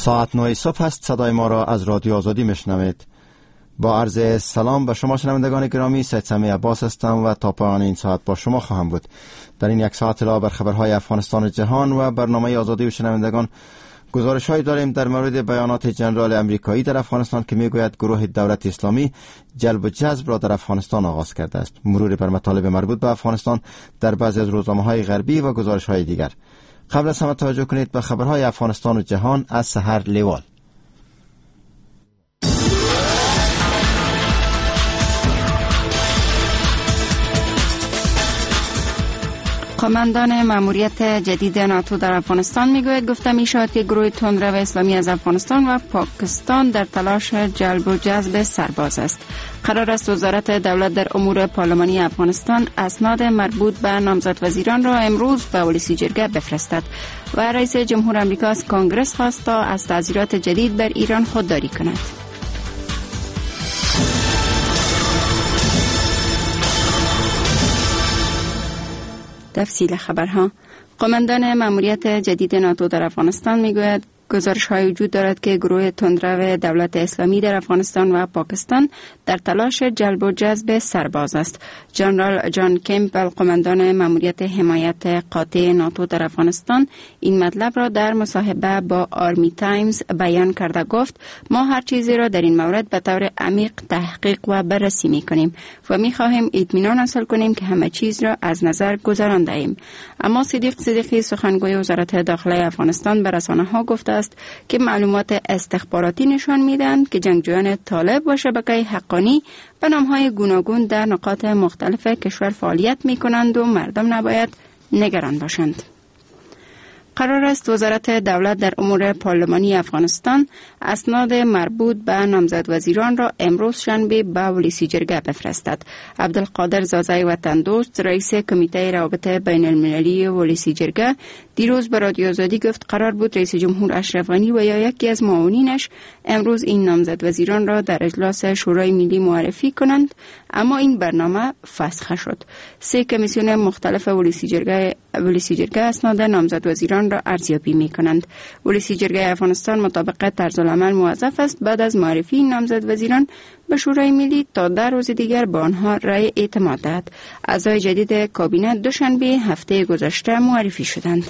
ساعت 9 صبح است. صدای ما را از رادیو آزادی میشنوید. با عرض سلام به شما شنوندگان گرامی، سید سمیع عباس هستم و تا پایان این ساعت با شما خواهم بود. در این یک ساعت علاوه بر خبرهای افغانستان و جهان و برنامه آزادی و شنوندگان، گزارش‌هایی داریم در مورد بیانات جنرال امریکایی در افغانستان که میگوید گروه دولت اسلامی جلب و جذب را در افغانستان آغاز کرده است. مرور بر مطالب مربوط به افغانستان در بعضی از روزنامه‌های غربی و گزارش‌های دیگر. قبل از همه توجه کنید به خبرهای افغانستان و جهان از سحر لیوال. قماندان ماموریت جدید ناتو در افغانستان میگوید گفته می شود که گروه تندرو اسلامی از افغانستان و پاکستان در تلاش جلب و جذب سرباز است. قرار است وزارت دولت در امور پارلمانی افغانستان اسناد مربوط به نامزد وزیران را امروز به ولسی جرگه بفرستد و رئیس جمهور آمریکا از کنگره خواست تا از تعزیرات جدید بر ایران خودداری کند. تفصیل خبرها. قماندان ماموریت جدید ناتو در افغانستان میگوید گزارش‌های وجود دارد که گروه تندرو دولت اسلامی در افغانستان و پاکستان در تلاش جلب و جذب سرباز است. جنرال جان کمپبل، قماندان ماموریت حمایت قاطع ناتو در افغانستان، این مطلب را در مصاحبه با آرمی تایمز بیان کرده گفت: ما هر چیزی را در این مورد به طور عمیق تحقیق و بررسی می‌کنیم و می‌خواهیم اطمینان حاصل کنیم که همه چیز را از نظر گذرانده ایم. اما صدیقی، سخنگوی وزارت داخله افغانستان، به رسانه‌ها گفته که معلومات استخباراتی نشان میدهند که جنگجویان طالب و شبکه حقانی به نام‌های گوناگون در نقاط مختلف کشور فعالیت می‌کنند و مردم نباید نگران باشند. قرار است وزارت دولت در امور پارلمانی افغانستان اسناد مربوط به نامزد وزیران را امروز شنبه به ولسی جرگه بفرستد. عبدالقادر زازای وطن دوست، رئیس کمیته روابط بین المللی ولسی جرگه، دیروز به رادیو آزادی گفت قرار بود رئیس جمهور اشرف غنی و یا یکی از معاونینش امروز این نامزد وزیران را در اجلاس شورای ملی معرفی کنند، اما این برنامه فسخ شد. 3 کمیسیون مختلف ولسی جرگه اسناد نامزد وزیران را ارزیابی می کنند. ولسی جرگه افغانستان مطابق طرزالعمل موظف است بعد از معرفی این نامزد وزیران به شورای ملی تا در روز دیگر به آنها رأی اعتماد دهد. اعضای جدید کابینه دوشنبه هفته گذشته معرفی شدند.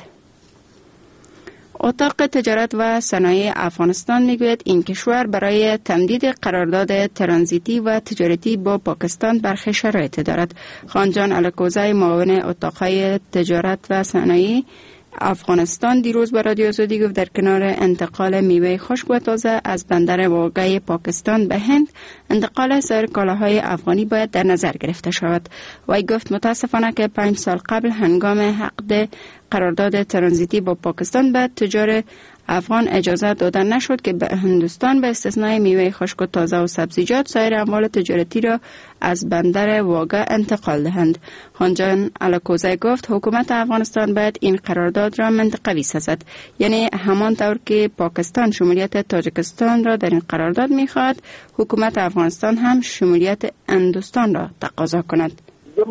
اتاق تجارت و صنایع افغانستان میگوید این کشور برای تمدید قرارداد ترانزیتی و تجارتی با پاکستان برخی شرایط دارد. خانجان الکوزی، معاون اتاقهای تجارت و صنایع افغانستان، دیروز به رادیو آزادی گفت در کنار انتقال میوه خشک و تازه از بندر واقعی پاکستان به هند، انتقال سایر کالاهای افغانی باید در نظر گرفته شود. وی گفت متاسفانه که 5 سال قبل هنگام عقد قرارداد ترانزیتی با پاکستان به تجار افغان اجازه داده نشد که به هندوستان به استثنای میوه خشک و تازه و سبزیجات سایر اموال تجارتی را از بندر واقع انتقال دهند. خانجان الکوزی گفت حکومت افغانستان باید این قرارداد را منطقوی سازد، یعنی همان طور که پاکستان شمولیت تاجیکستان را در این قرارداد می‌خواهد، حکومت افغانستان هم شمولیت هندوستان را تقاضا کند.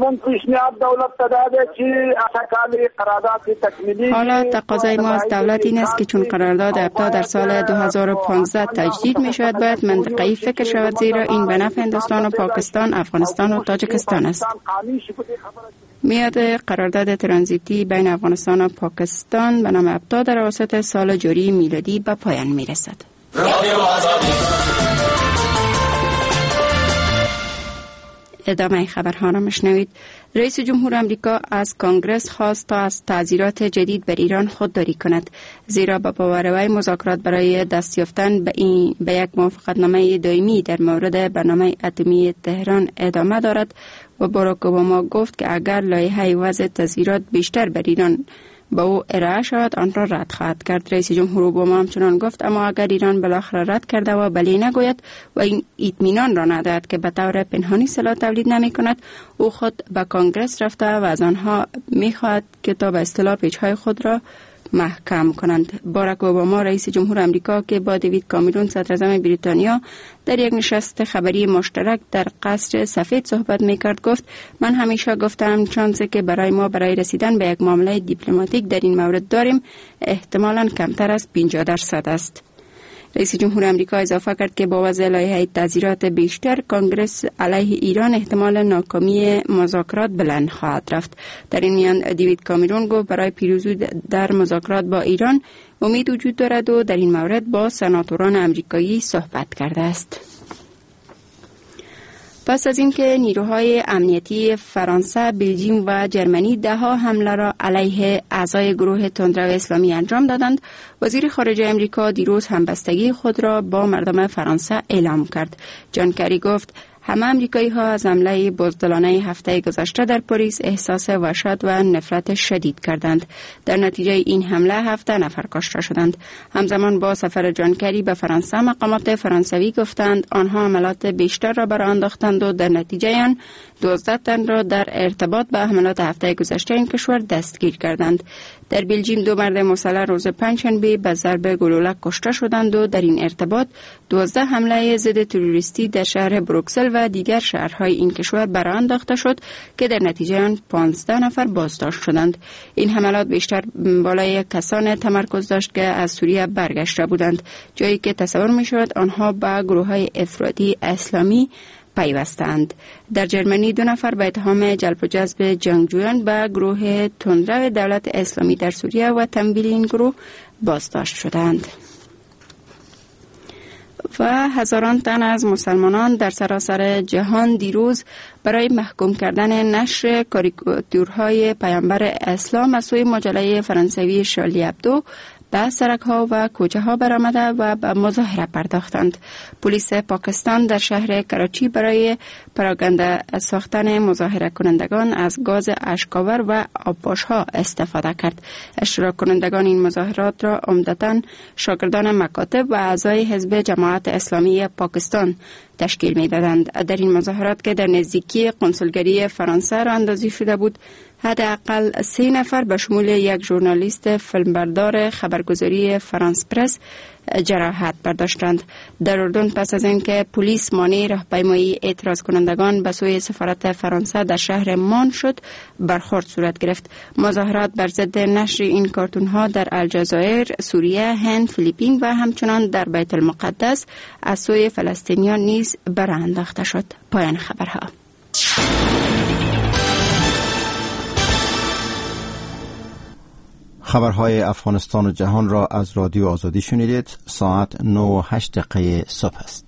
حالا تقاضای ما از دولت این است که چون قرارداد ابتدا در سال 2015 تجدید می شود باید منطقه‌ای فکر شود، زیرا این به نفع هندوستان و پاکستان، افغانستان و تاجیکستان است. میاد قرارداد ترانزیتی بین افغانستان و پاکستان به نام ابتدا در اواسط سال جاری میلادی به پایان می رسد. ادامه خبرها را میشنوید. رئیس جمهور آمریکا از کنگره خواست تا از تعزیرات جدید بر ایران خودداری کند، زیرا با باور وی مذاکرات برای دست یافتن به یک موافقتنامه دائمی در مورد برنامه اتمی تهران ادامه دارد و باراک اوباما گفت که اگر لایحه وضع تعزیرات بیشتر بر ایران با او ارائه شود آن را رد خواهد کرد. رئیس جمهور اوباما همچنان گفت اما اگر ایران بالاخره رد کرده و بلی نگوید و این اطمینان را ندهد که به طور پنهانی سلاح تولید نمی کند، او خود به کنگره رفته و از آنها می خواهد که تا به اصطلاح پیچهای خود را محکم کنند. باراک اوباما رئیس جمهور آمریکا که با دیوید کامرون صدر اعظم بریتانیا در یک نشست خبری مشترک در قصر سفید صحبت میکرد گفت من همیشه گفتم شانسی که برای ما برای رسیدن به یک معامله دیپلماتیک در این مورد داریم احتمالاً کمتر از 50% است. رئیس جمهور آمریکا اضافه کرد که با وضع لایحه تعزیرات بیشتر کانگرس علیه ایران احتمال ناکامی مذاکرات بلند خواهد رفت. در این میان دیوید کامرون گفت برای پیروزی در مذاکرات با ایران امید وجود دارد و در این مورد با سناتوران آمریکایی صحبت کرده است. پس از اینکه نیروهای امنیتی فرانسه، بلژیم و جرمنی ده‌ها حمله را علیه اعضای گروه تندرو اسلامی انجام دادند، وزیر خارجه آمریکا دیروز همبستگی خود را با مردم فرانسه اعلام کرد. جان کری گفت همه آمریکایی ها از حمله بزدلانه هفته گذشته در پاریس احساس وحشت و نفرت شدید کردند. در نتیجه این حمله 7 نفر کشته شدند. همزمان با سفر جان کری به فرانسه، مقامات فرانسوی گفتند آنها حملات بیشتر را برآورده انداختند و در نتیجه آن 12 تن را در ارتباط با حملات هفته گذشته این کشور دستگیر کردند. در بلژیم 2 مرد مسلح روز پنجشنبه به ضرب گلوله کشته شدند و در این ارتباط 12 حمله ضد تروریستی در شهر بروکسل و دیگر شهرهای این کشور برآورده انداخته شد که در نتیجه آن 15 نفر بازداشت شدند. این حملات بیشتر بالای کسان تمرکز داشت که از سوریه برگشته بودند، جایی که تصور می‌شد آنها به گروه‌های افراطی اسلامی پیوستند. در جرمنی 2 نفر به اتهام جلب و جذب جنگجویان به گروه تندرو دولت اسلامی در سوریه و تمویل این گروه بازداشت شدند. و هزاران تن از مسلمانان در سراسر جهان دیروز برای محکوم کردن نشر کاریکاتورهای پیامبر اسلام از سوی مجله فرانسوی شارلی ابدو به سرک‌ها و کوچه‌ها برآمده و به مظاهره پرداختند. پلیس پاکستان در شهر کراچی برای پراگنده ساختن مظاهره کنندگان از گاز اشک‌آور و آبپاش‌ها استفاده کرد. اشتراک کنندگان این مظاهرات را عمدتاً شاگردان مکاتب و اعضای حزب جماعت اسلامی پاکستان تشکیل می‌دادند. در این مظاهرات که در نزدیکی قنصلگری فرانسه راه اندازی شده بود، حداقل 3 نفر به شمول یک ژورنالیست فیلمبردار خبرگزاری فرانس پرس جراحت برداشتند. در اردن پس از اینکه پلیس مانع راهپیمایی اعتراض کنندگان به سوی سفارت فرانسه در شهر مان شد، برخورد صورت گرفت. مظاهرات بر ضد نشر این کارتون ها در الجزایر، سوریه، هند، فیلیپین و همچنان در بیت المقدس از سوی فلسطینیان نیز برآورده انداخته شد. پایان خبرها. خبرهای افغانستان و جهان را از رادیو آزادی شنیدید. ساعت 9:08 صبح است.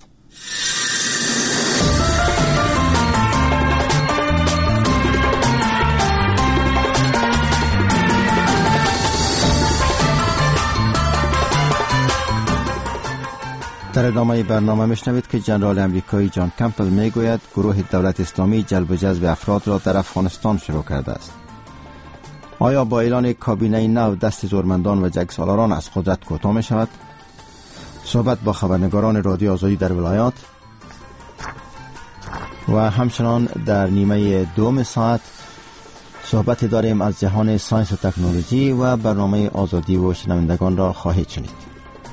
در ادامه برنامه میشنوید که جنرال امریکایی جان کمپل میگوید گروه دولت اسلامی جلب و جذب افراد را در افغانستان شروع کرده است. آیا با اعلان کابینه نو دست زورمندان و جنگسالاران از قدرت کوتاه می شود؟ صحبت با خبرنگاران رادیو آزادی در ولایات و همچنان در نیمه دوم ساعت صحبت داریم از جهان ساینس و تکنولوژی و برنامه آزادی و شنوندگان را خواهید شنید.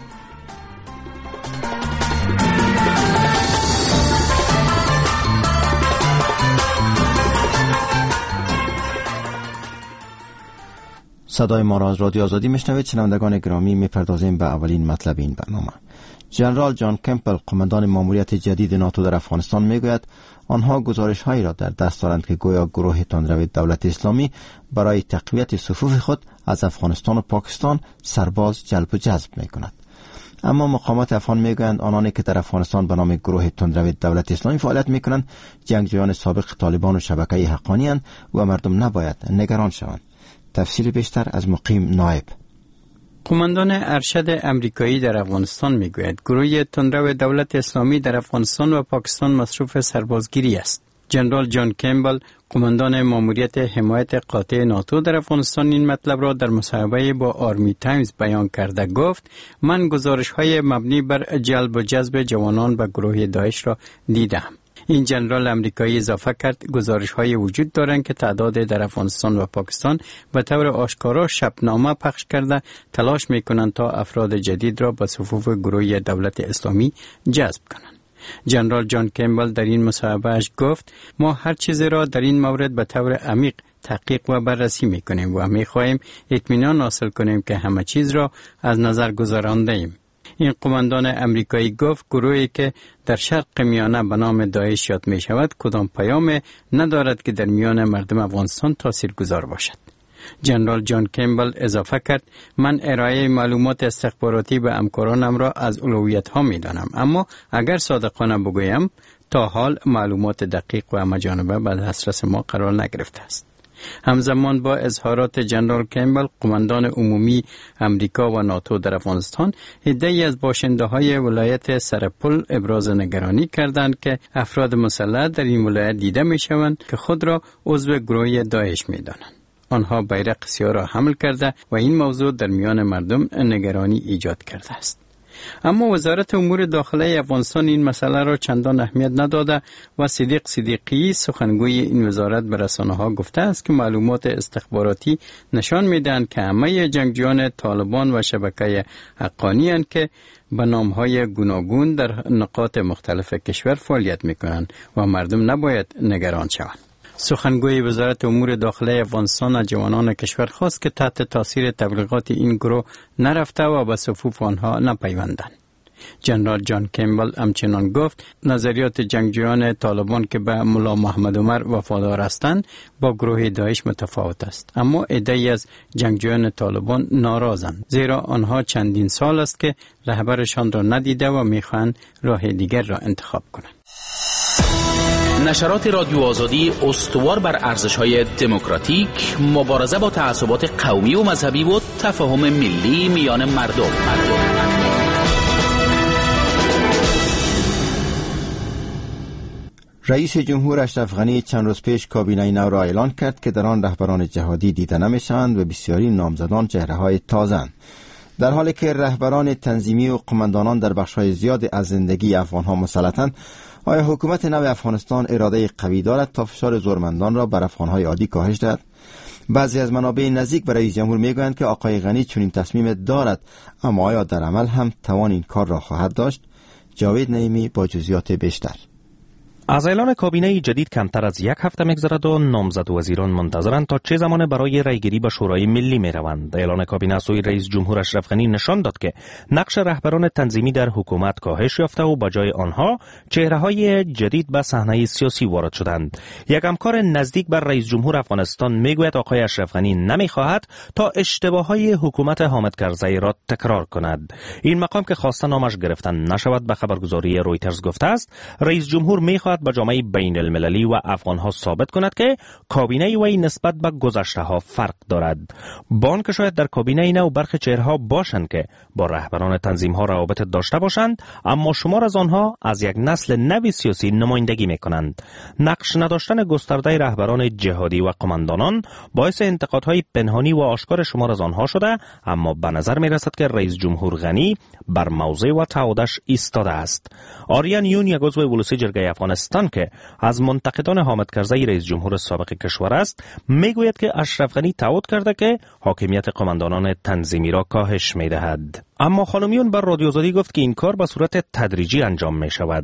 صدای ما را از رادیو آزادی میشنوید. شنوندگان گرامی، میپردازیم به اولین مطلب این برنامه. جنرال جان کمپل، قماندان ماموریت جدید ناتو در افغانستان، میگوید آنها گزارش هایی را در دست دارند که گویا گروه تندرو دولت اسلامی برای تقویت صفوف خود از افغانستان و پاکستان سرباز جلب و جذب میکند. اما مقامات افغان میگویند آنانی که در افغانستان به نام گروه تندرو دولت اسلامی فعالیت میکنند جنگجویان سابق طالبان و شبکه حقانی اند و مردم نباید نگران شوند. تفصیل بیشتر از مقیم نایب. قماندان ارشد امریکایی در افغانستان میگوید گروه تندرو دولت اسلامی در افغانستان و پاکستان مصروف سربازگیری است. جنرال جان کمپل، قماندان ماموریت حمایت قاطع ناتو در افغانستان، این مطلب را در مصاحبه با آرمی تایمز بیان کرده گفت من گزارش‌های مبنی بر جلب و جذب جوانان به گروه داعش را دیدم. این جنرال امریکایی اضافه کرد گزارش‌های وجود دارند که تعداد در افغانستان و پاکستان به طور آشکارا شبنامه پخش کرده تلاش می‌کنند تا افراد جدید را به صفوف گروه دولت اسلامی جذب کنند. جنرال جان کمپل در این مصاحبه‌اش گفت ما هر چیزی را در این مورد به طور عمیق تحقیق و بررسی می‌کنیم و می‌خواهیم اطمینان حاصل کنیم که همه چیز را از نظر گذرانده‌ایم. این قماندان امریکایی گفت گروهی که در شرق میانه به نام داعش یاد می شود کدام پیام ندارد که در میان مردم افغانستان تاثیرگذار باشد. جنرال جان کمبل اضافه کرد: من ارائه معلومات استخباراتی به همکارانم را از اولویت ها می دانم، اما اگر صادقانه بگویم تا حال معلومات دقیق و همه‌جانبه به دسترس ما قرار نگرفته است. همزمان با اظهارات جنرال کمبل، قماندان عمومی امریکا و ناتو در افغانستان، عده‌ای از باشنده‌های ولایت سرپل ابراز نگرانی کردند که افراد مسلح در این ولایت دیده می‌شوند که خود را عضو گروه داعش می‌دانند. آنها بیرق سیاه را حمل کرده و این موضوع در میان مردم نگرانی ایجاد کرده است. اما وزارت امور داخلی افغانستان این مسئله را چندان اهمیت نداده و صدیق صدیقی سخنگوی این وزارت به رسانه‌ها گفته است که معلومات استخباراتی نشان می‌دهند که همه جنگجویان طالبان و شبکه حقانی اند که به نام‌های گوناگون در نقاط مختلف کشور فعالیت می‌کنند و مردم نباید نگران شوند. سخنگوی وزارت امور داخلی افغانستان از جوانان کشور خواست که تحت تاثیر تبلیغات این گروه نرفته و به صفوف آنها نپیوندند. جنرال جان کمبل همچنان گفت نظریات جنگجویان طالبان که به ملا محمد عمر وفادار هستند با گروه داعش متفاوت است، اما عده‌ای از جنگجویان طالبان ناراضند، زیرا آنها چندین سال است که رهبرشان را ندیده و میخواهند راه دیگر را انتخاب کنند. نشرات رادیو آزادی استوار بر ارزش‌های دموکراتیک، مبارزه با تعصبات قومی و مذهبی و تفاهم ملی میان مردم. رئیس جمهور اشرف غنی چند روز پیش کابینه نو را اعلان کرد که در آن رهبران جهادی دیده نمی‌شوند و بسیاری نامزدان چهره‌های تازه‌اند. در حالی که رهبران تنظیمی و قماندانان در بخش‌های زیاد از زندگی افغان‌ها مسلطند، آیا حکومت نو افغانستان اراده قوی دارد تا فشار زورمندان را بر افغان‌های عادی کاهش دهد؟ بعضی از منابع نزدیک به رئیس جمهور میگویند که آقای غنی چنین تصمیم دارد، اما آیا در عمل هم توان این کار را خواهد داشت؟ جاوید نعیمی با جزئیات بیشتر. از اعلان کابینه جدید کمتر از یک هفته می‌گذرد و نامزد وزیران منتظرند تا چه زمان برای رأیگیری به شورای ملی می‌روند. اعلان کابینه از سوی رئیس جمهور اشرف غنی نشان داد که نقش رهبران تنظیمی در حکومت کاهش یافته و به جای آنها چهره‌های جدید به صحنه سیاسی وارد شدند. یک همکار نزدیک بر رئیس جمهور افغانستان میگوید آقای اشرف غنی نمی‌خواهد تا اشتباه‌های حکومت حامد کرزی را تکرار کند. این مقام که خواسته نامش گرفتن نشود به خبرگزاری رویترز گفته است رئیس جمهور می‌خواهد به جامعه بین المللی و افغان‌ها ثابت کند که کابینه وی نسبت به گذشته‌ها فرق دارد. بان که شاید در کابینه نو برخی چهره‌ها باشند که با رهبران تنظیم‌ها روابط داشته باشند، اما شمار از آنها از یک نسل نوی سیاسی نمایندگی می‌کنند. نقش نداشتن گسترده رهبران جهادی و قماندانان باعث انتقادهای پنهانی و آشکار شمار از آنها شده، اما به نظر می‌رسد که رئیس جمهور غنی بر موضع و تعهدش ایستاده است. آریان یون یک عضو ولسی جرگه افغانستان که از منتقدان حامد کرزی رئیس جمهور سابق کشور است میگوید که اشرف غنی تعهد کرده که حاکمیت قماندانان تنظیمی را کاهش میدهد. اما خانمیون بر رادیو آزادی گفت که این کار به صورت تدریجی انجام می شود.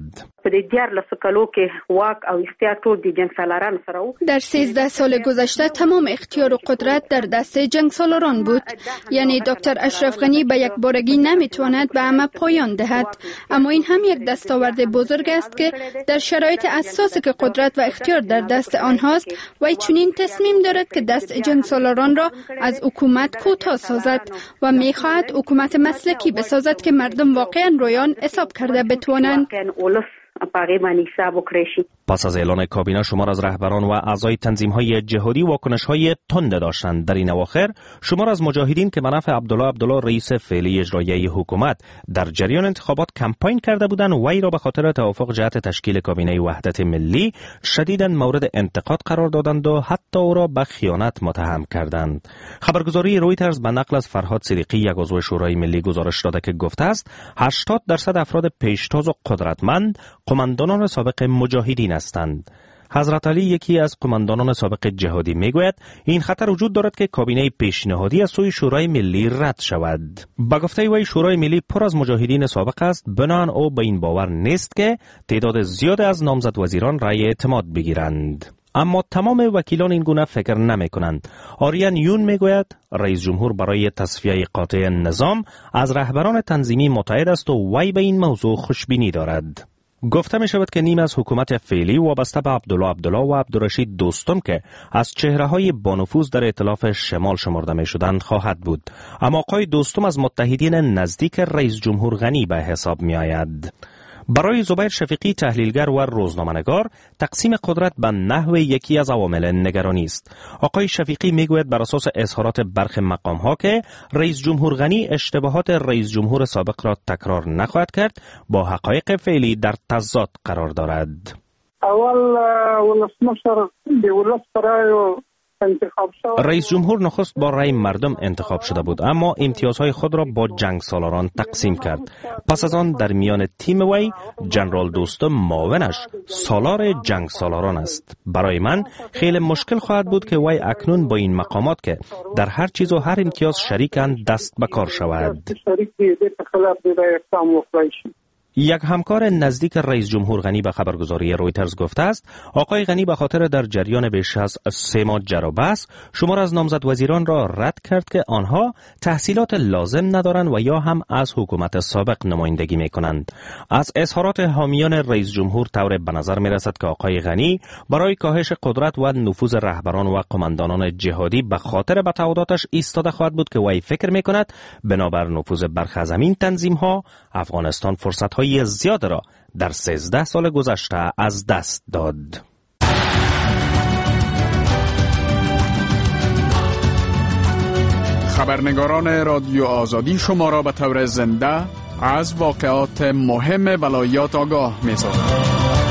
در 13 سال گذشته تمام اختیار و قدرت در دست جنگسالاران بود. یعنی دکتر اشرف غنی به یک بارگی نمیتواند به همه پایان دهد. اما این هم یک دستاورد بزرگ است که در شرایط اساسی که قدرت و اختیار در دست آنهاست و چنین تصمیم دارد که دست جنگسالاران را از حکومت کوتاه سازد و میخواهد حکومت مسلکی بسازد که مردم واقعا رویان حساب کرده بتوانند. پس از اعلان کابینه شمار از رهبران و اعضای تنظیم‌های جهادی واکنش‌های تند داشتند. در این اواخر شمار از مجاهدین که به نفع عبدالله رئیس فعلی اجرایی حکومت در جریان انتخابات کمپاین کرده بودند وی را به خاطر توافق جهت تشکیل کابینه وحدت ملی شدیداً مورد انتقاد قرار دادند و حتی او را به خیانت متهم کردند. خبرگزاری رویترز به نقل از فرهاد صدیقی یک عضو شورای ملی گزارش داده که گفته است 80% افراد پیشتاز و قدرتمند قماندانان سابق مجاهدین هستند. حضرت علی یکی از قماندانان سابق جهادی میگوید این خطر وجود دارد که کابینه پیشنهادی از سوی شورای ملی رد شود. با گفته وی شورای ملی پر از مجاهدین سابق است، بنابراین او به این باور نیست که تعداد زیاد از نامزد وزیران رأی اعتماد بگیرند. اما تمام وکیلان این گونه فکر نمی کنند. آریان یون می گوید رئیس جمهور برای تصفیه قاطع نظام از رهبران تنظیمی متحد است و وی به این موضوع خوشبینی دارد. گفته می شود که نیم از حکومت فعلی وابسته به عبدالله و عبدالرشید دوستم که از چهره‌های با نفوذ در ائتلاف شمال شمرده می شدند خواهد بود. اما آقای دوستم از متحدین نزدیک رئیس جمهور غنی به حساب می آید. برای زبیر شفیقی تحلیلگر و روزنامه‌نگار تقسیم قدرت به نحو یکی از عوامل نگرانی است. آقای شفیقی میگوید بر اساس اظهارات برخی مقام‌ها که رئیس جمهور غنی اشتباهات رئیس جمهور سابق را تکرار نخواهد کرد، با حقایق فعلی در تضاد قرار دارد. رئیس جمهور نخست با رأی مردم انتخاب شده بود، اما امتیازهای خود را با جنگ سالاران تقسیم کرد. پس از آن در میان تیم وی جنرال دوستم معاونش سالار جنگ سالاران است. برای من خیلی مشکل خواهد بود که وی اکنون با این مقامات که در هر چیز و هر امتیاز شریکند دست به کار شود. یک همکار نزدیک رئیس جمهور غنی به خبرگزاری رویترز گفته است آقای غنی به خاطر در جریان بیش از 3 ماه جر و بحث شمار از نامزد وزیران را رد کرد که آنها تحصیلات لازم ندارند و یا هم از حکومت سابق نمایندگی می کنند. از اظهارات حامیان رئیس جمهور طور به نظر می رسد که آقای غنی برای کاهش قدرت و نفوذ رهبران و قماندانان جهادی به خاطر بتعهداتش ایستاده خواهد بود که وی فکر می کند بنابر نفوذ برخی از این تنظیم ها افغانستان فرصت های زیاد را در 13 سال گذشته از دست داد. خبرنگاران رادیو آزادی شما را به طور زنده از واقعات مهم ولایات آگاه می‌سازند.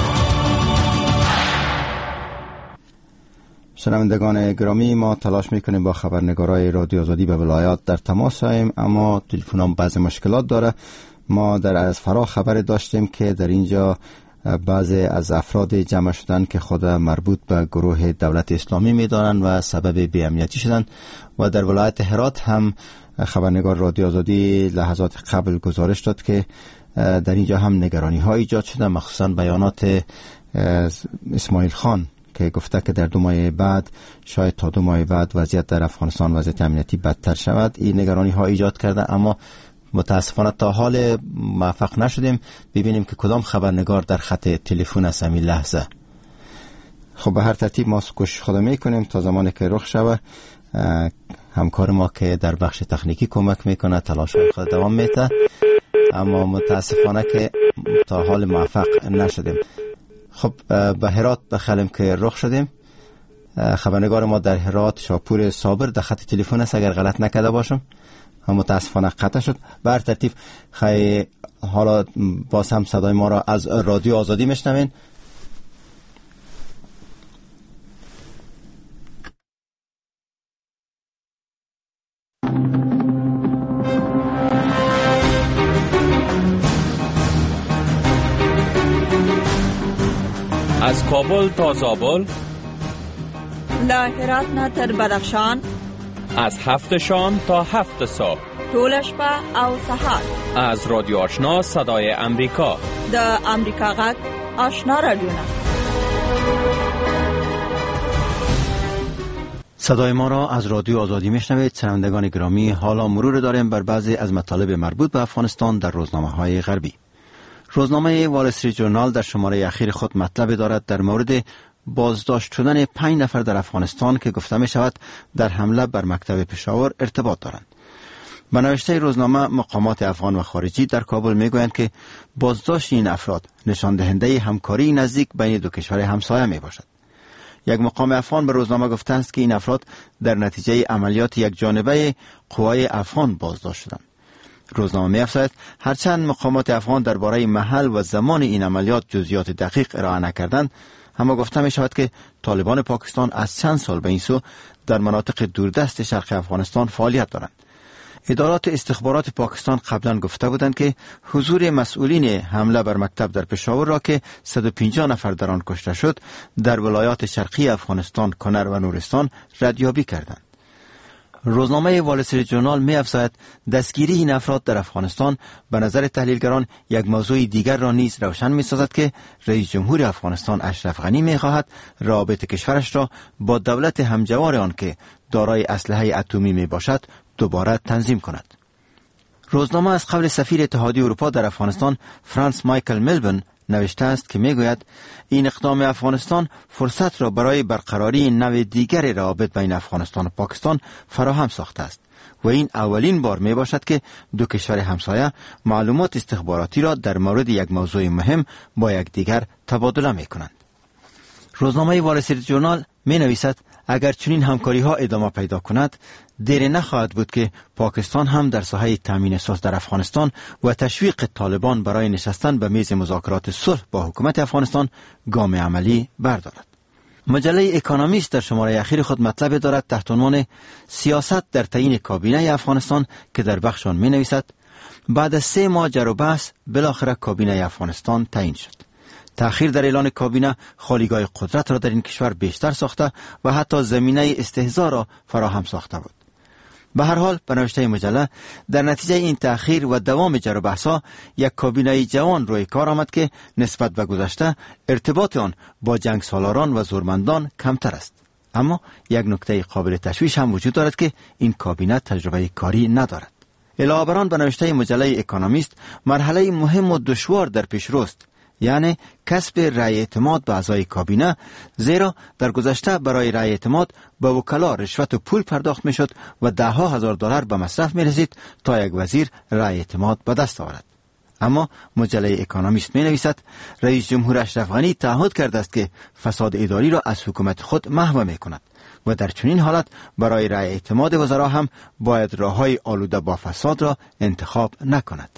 شنوندگان گرامی، ما تلاش میکنیم با خبرنگارای رادیو آزادی به ولایات در تماس هستیم، اما تلفنم بعضی مشکلات داره. ما در از فرا خبر داشتیم که در اینجا بعضی از افراد جمع شدن که خود مربوط به گروه دولت اسلامی میدانند و سبب بی‌امنیتی شدن و در ولایت هرات هم خبرنگار رادیو آزادی لحظات قبل گزارش داد که در اینجا هم نگرانی ها ایجاد شده، مخصوصا بیانات اسماعیل خان که گفته که در 2 ماه بعد شاید تا 2 ماه بعد وضعیت در افغانستان وضعیت امنیتی بدتر شود. این نگرانی ها ایجاد کرده، اما متاسفانه تا حال موفق نشدیم ببینیم که کدام خبرنگار در خط تلفن است همین لحظه. خب به هر ترتیب ما کوشش خود میکنیم تا زمانی که رخ شود. همکار ما که در بخش تکنیکی کمک میکنه تلاش خود دوام میده، اما متاسفانه که تا حال موفق نشدیم. خب به هرات بخلیم که رخ شدیم. خبرنگار ما در هرات شاپور صابر در خط تلفن است اگر غلط نکرده باشم، هم متاسفانه قطع شد. بر ترتیب حالا باز هم صدای ما را از رادیو آزادی میشنوین. از کابل تا زابل، له هرات نه تر بدخشان، از 7 شام تا 7 صبح، ټول شپه او سهار. از رادیو آشنا صدای امریکا، د امریکا غږ آشنا رادیونا. صدای ما را از رادیو آزادی میشنوید. شنوندگان گرامی، حالا مرور داریم بر بعضی از مطالب مربوط به افغانستان در روزنامه‌های غربی. روزنامه وال استریت ژورنال در شماره اخیر خود مطلب دارد در مورد بازداشت شدن 5 نفر در افغانستان که گفته می شود در حمله بر مکتب پشاور ارتباط دارند. به نوشته روزنامه، مقامات افغان و خارجی در کابل می گویند که بازداشت این افراد نشان دهنده همکاری نزدیک بین 2 کشور همسایه می باشد. یک مقام افغان به روزنامه گفته است که این افراد در نتیجه عملیات یک جانبه قوای افغان بازداشت شدند. روزنامه می‌افزاید هرچند مقامات افغان درباره محل و زمان این عملیات جزئیات دقیق ارائه نکردند، اما گفته می شود که طالبان پاکستان از چند سال به این سو در مناطق دوردست شرق افغانستان فعالیت دارند. ادارات استخبارات پاکستان قبلا گفته بودند که حضور مسئولین حمله بر مکتب در پشاور را که 150 نفر در آن کشته شد در ولایات شرقی افغانستان، کنر و نورستان ردیابی کردند. روزنامه وال استریت ژورنال می افزاید دستگیری این افراد در افغانستان به نظر تحلیلگران یک موضوع دیگر را نیز روشن می سازد که رئیس جمهور افغانستان اشرف غنی می خواهد روابط کشورش را با دولت همجوار آن که دارای اسلحه اتمی می باشد دوباره تنظیم کند. روزنامه از قبل سفیر اتحادیه اروپا در افغانستان فرانس مایکل ملبن نوشته است که میگوید این اقدام افغانستان فرصت را برای برقراری نوع دیگر روابط بین افغانستان و پاکستان فراهم ساخته است و این اولین بار می باشد که دو کشور همسایه معلومات استخباراتی را در مورد یک موضوع مهم با یکدیگر تبادله می کنند. روزنامه وال استریت ژورنال می نویسد اگر چنین همکاری ها ادامه پیدا کند دیر نخواهد بود که پاکستان هم در ساحه تامین اساس در افغانستان و تشویق طالبان برای نشستن به میز مذاکرات صلح با حکومت افغانستان گام عملی بردارد. مجله اکونومیست در شماره اخیر خود مطلب دارد تحت عنوان سیاست در تعیین کابینه افغانستان که در بخش آن می نویسد بعد از 3 ماه جر و بحث بالاخره کابینه افغانستان تعیین شد. تأخیر در اعلان کابینه خالیگاه قدرت را در این کشور بیشتر ساخته و حتی زمینه استهزا را فراهم ساخته بود. به هر حال به نوشته مجله در نتیجه این تأخیر و دوام جر و بحث‌ها یک کابینه جوان روی کار آمد که نسبت به گذشته ارتباط آن با جنگ سالاران و زورمندان کمتر است. اما یک نکته قابل تشویش هم وجود دارد که این کابینه تجربه کاری ندارد. علاوه بر آن به نوشته مجله اکونومیست مرحله مهم و دشوار در پیش روست، یعنی کسب رأی اعتماد به اعضای کابینه، زیرا در گذشته برای رأی اعتماد به وکلا رشوت و پول پرداخت میشد و $10,000 به مصرف می رسید تا یک وزیر رأی اعتماد به دست آورد. اما مجله اکونومیست می نویسد رئیس جمهور اشرف غنی تعهد کرده است که فساد اداری را از حکومت خود محو می کند و در چنین حالت برای رأی اعتماد وزرا هم باید راههای آلوده با فساد را انتخاب نکند.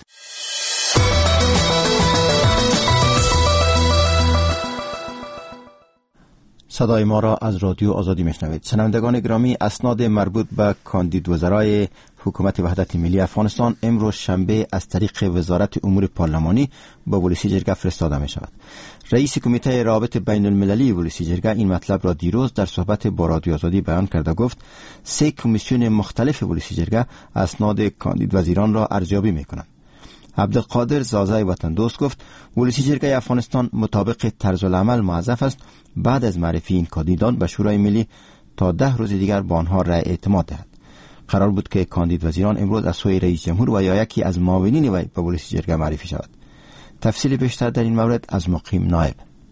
صدای ما را از رادیو آزادی میشنوید. شنوندگان گرامی، اسناد مربوط به کاندید وزرای حکومت وحدت ملی افغانستان امروز شنبه از طریق وزارت امور پارلمانی به ولسی جرگه فرستاده می شود. رئیس کمیته روابط بین المللی ولسی جرگه این مطلب را دیروز در صحبت با رادیو آزادی بیان کرده گفت 3 کمیسیون مختلف ولسی جرگه اسناد کاندید وزیران را ارزیابی می کنند. عبدالقادر زازای وطن دوست گفت ولسی جرگه افغانستان مطابق طرز العمل موظف است بعد از معرفی این کاندیدان به شورای ملی تا 10 روز دیگر با آنها رأی اعتماد دهد. قرار بود که کاندید وزیران امروز از سوی رئیس جمهور و یا یکی از معاونین وی به ولسی جرگه معرفی شود. تفصیل بیشتر در این مورد از مقیم نایب.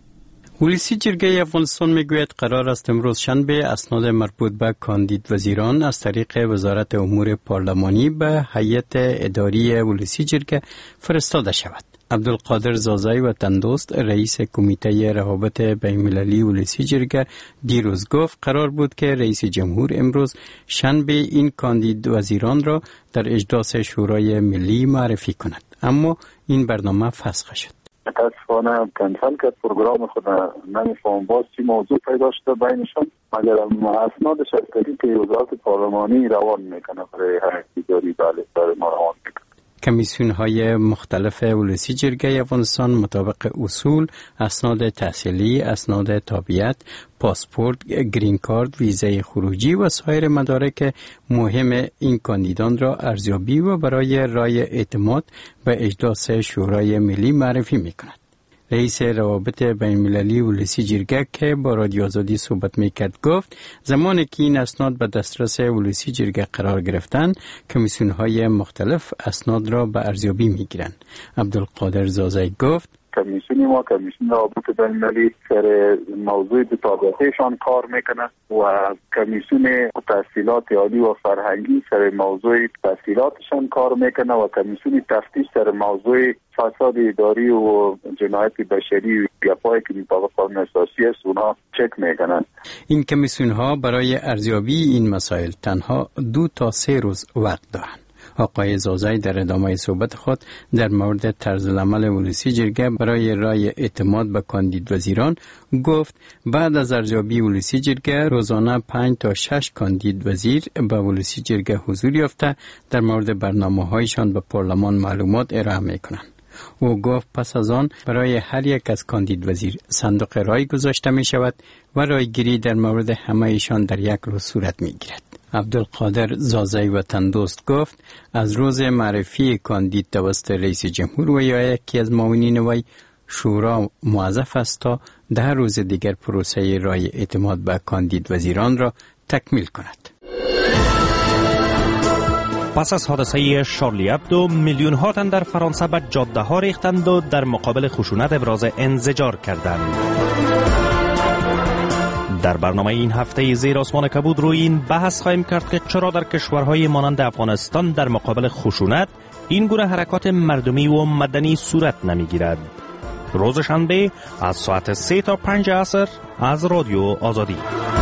ولسی جرگه افغانستان میگوید قرار است امروز شنبه اسناد مربوط به کاندید وزیران از طریق وزارت امور پارلمانی به هیئت اداری ولسی جرگه فرستاده شود. عبدالقادر زازای وطن دوست رئیس کمیته روابط بین المللی ولسی جرگه دیروز گفت قرار بود که رئیس جمهور امروز شنبه این کاندید وزیران را در اجلاس شورای ملی معرفی کند، اما این برنامه فسخ شد. متاسفانه کنسل کرد پروگرام خود. نمیفهم باز چی موضوع پیدا شده بینشان، مگر اسناد شرکتی که وزارت پارلمانی روان میکنه برای هیئت اداری بله برای ما روان میکنه. کمیسیون های مختلف ولسی جرگه افغانستان مطابق اصول اسناد تحصیلی، اسناد تابعیت، پاسپورت، گرین کارت، ویزای خروجی و سایر مدارک مهم این کاندیدان را ارزیابی و برای رأی اعتماد به اجلاس شورای ملی معرفی می‌کند. رئیس روابط بین المللی ولسی جرگه که با رادیو آزادی صحبت میکرد گفت زمانی که این اسناد به دسترس ولسی جرگه قرار گرفتند کمیسیون‌های مختلف اسناد را به ارزیابی میگیرند. عبدالقادر زازای گفت کمیسیون ما کمیسیون روابط بین المللی سر موضوع تابعیتشان کار میکنه و کمیسیون تحصیلات عالی و فرهنگی سر موضوع تحصیلاتشان کار میکنه و کمیسیون تفتیش سر موضوع فساد اداری و جنایت بشری یا پای که مطابق قانون اساسی است اونا چک میکنن. این کمیسیون ها برای ارزیابی این مسائل تنها 2 تا 3 روز وقت دارند. آقای زازای در ادامه صحبت خود در مورد طرز العمل ولسی جرگه برای رأی اعتماد به کاندید وزیران گفت بعد از ارزیابی ولسی جرگه روزانه 5 تا 6 کاندید وزیر به ولسی جرگه حضور یافته در مورد برنامه‌هایشان به پارلمان معلومات ارائه می‌کنند. او گفت پس از آن برای هر یک از کاندید وزیر صندوق رای گذاشته می شود و رایگیری در مورد همه ایشان در یک روز صورت می گیرد. عبدالقادر زازای وطن دوست گفت از روز معرفی کاندید توسط رئیس جمهور و یا یکی از معاونین وی شورا موظف است تا 10 روز دیگر پروسه رای اعتماد به کاندید وزیران را تکمیل کند. پس از حادثه شارلی ابدو میلیون ها تن در فرانسه به جاده ها ریختند و در مقابل خشونت ابراز انزجار کردند. در برنامه این هفته زیر آسمان کبود روی این بحث خواهیم کرد که چرا در کشورهای مانند افغانستان در مقابل خشونت این گونه حرکات مردمی و مدنی صورت نمیگیرد. روز شنبه از ساعت 3 تا 5 عصر از رادیو آزادی.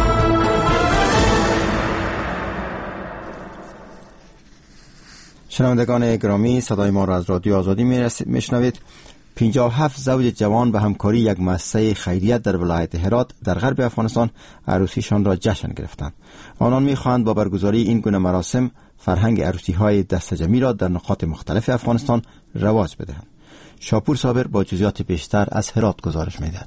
شنوندگان گرامی، صدای ما را از رادیو آزادی میشنوید. 57 زوج جوان به همکاری یک مؤسسه خیریت در ولایت هرات در غرب افغانستان عروسیشان را جشن گرفتند. آنان می‌خواهند با برگزاری این گونه مراسم فرهنگ عروسی‌های دستجمعی را در نقاط مختلف افغانستان رواج بدهند. شاپور صابر با جزئیات بیشتر از هرات گزارش می‌دهد.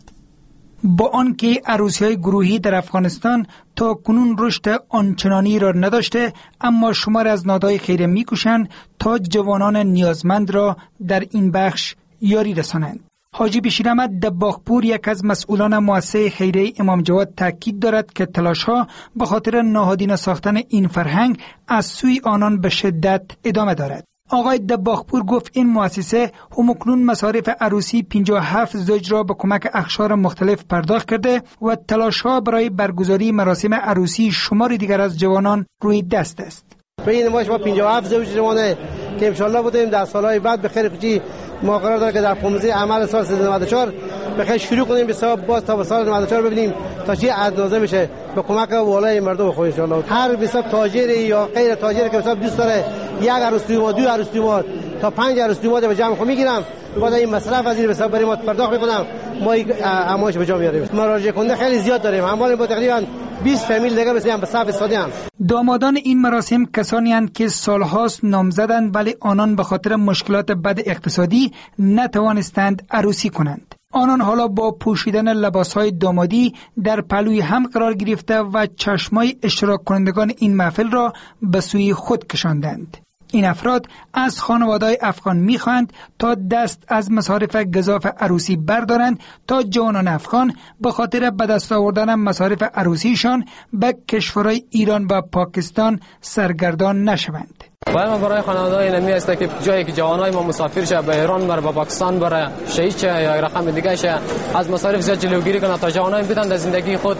با آنکه عروسی‌های گروهی در افغانستان تا کنون رشد آنچنانی را نداشته، اما شمار از نهادهای خیریه می‌کوشند تا جوانان نیازمند را در این بخش یاری رسانند. حاجی بشیر احمد دباغپور، یک از مسئولان مؤسسه خیریه امام جواد، تاکید دارد که تلاش‌ها به خاطر نهادینه ساختن این فرهنگ از سوی آنان به شدت ادامه دارد. آقای دباغپور گفت این مؤسسه همکنون مصارف عروسی 57 زوج را به کمک اقشار مختلف پرداخت کرده و تلاش‌ها برای برگزاری مراسم عروسی شماری دیگر از جوانان روی دست است. به این ما 57 زوج جوانه که انشالله بودیم در سالهای بعد به خیر خوشی ما قرار داره که در 15 اعمال سال 94 بخیر شروع کنیم، به حساب باز تا سال 94 ببینیم تا چه اندازه میشه به کمک والای مردم خود ان شاء الله. هر به حساب تاجر یا غیر تاجر که حساب دوست داره یک عروس دوم، دو عروس دوم تا 5 عروس دوم به جمع خود میگیرم، بعد این مصرف از این به حساب بریم پرداخت میکنم، ما امواج به جا میاریم. مراجعه کننده خیلی زیاد داریم، اموال با تقریبا 20 فامیل دیگه مثلا به حساب استادی هم. دامادان این مراسم کسانی اند که سالهاست نامزدند ولی آنان به خاطر مشکلات بد اقتصادی نتوانستند عروسی کنند. آنان حالا با پوشیدن لباسهای دامادی در پهلوی هم قرار گرفته و چشمای اشتراک کنندگان این محفل را به سوی خود کشاندند. این افراد از خانواده‌های افغان می‌خواهند تا دست از مصارف گزاف عروسی بردارند تا جوانان افغان به خاطر به دست آوردن مصارف عروسیشان به کشورهای ایران و پاکستان سرگردان نشوند. باید برای خانواده‌های نمی است که جایی که جوانای ما مسافر شه به ایران بر با پاکستان بر شهید شه یا رقم دیگه شه از مصارف زیاد جلوگیری کنه تا جوانای بتونن در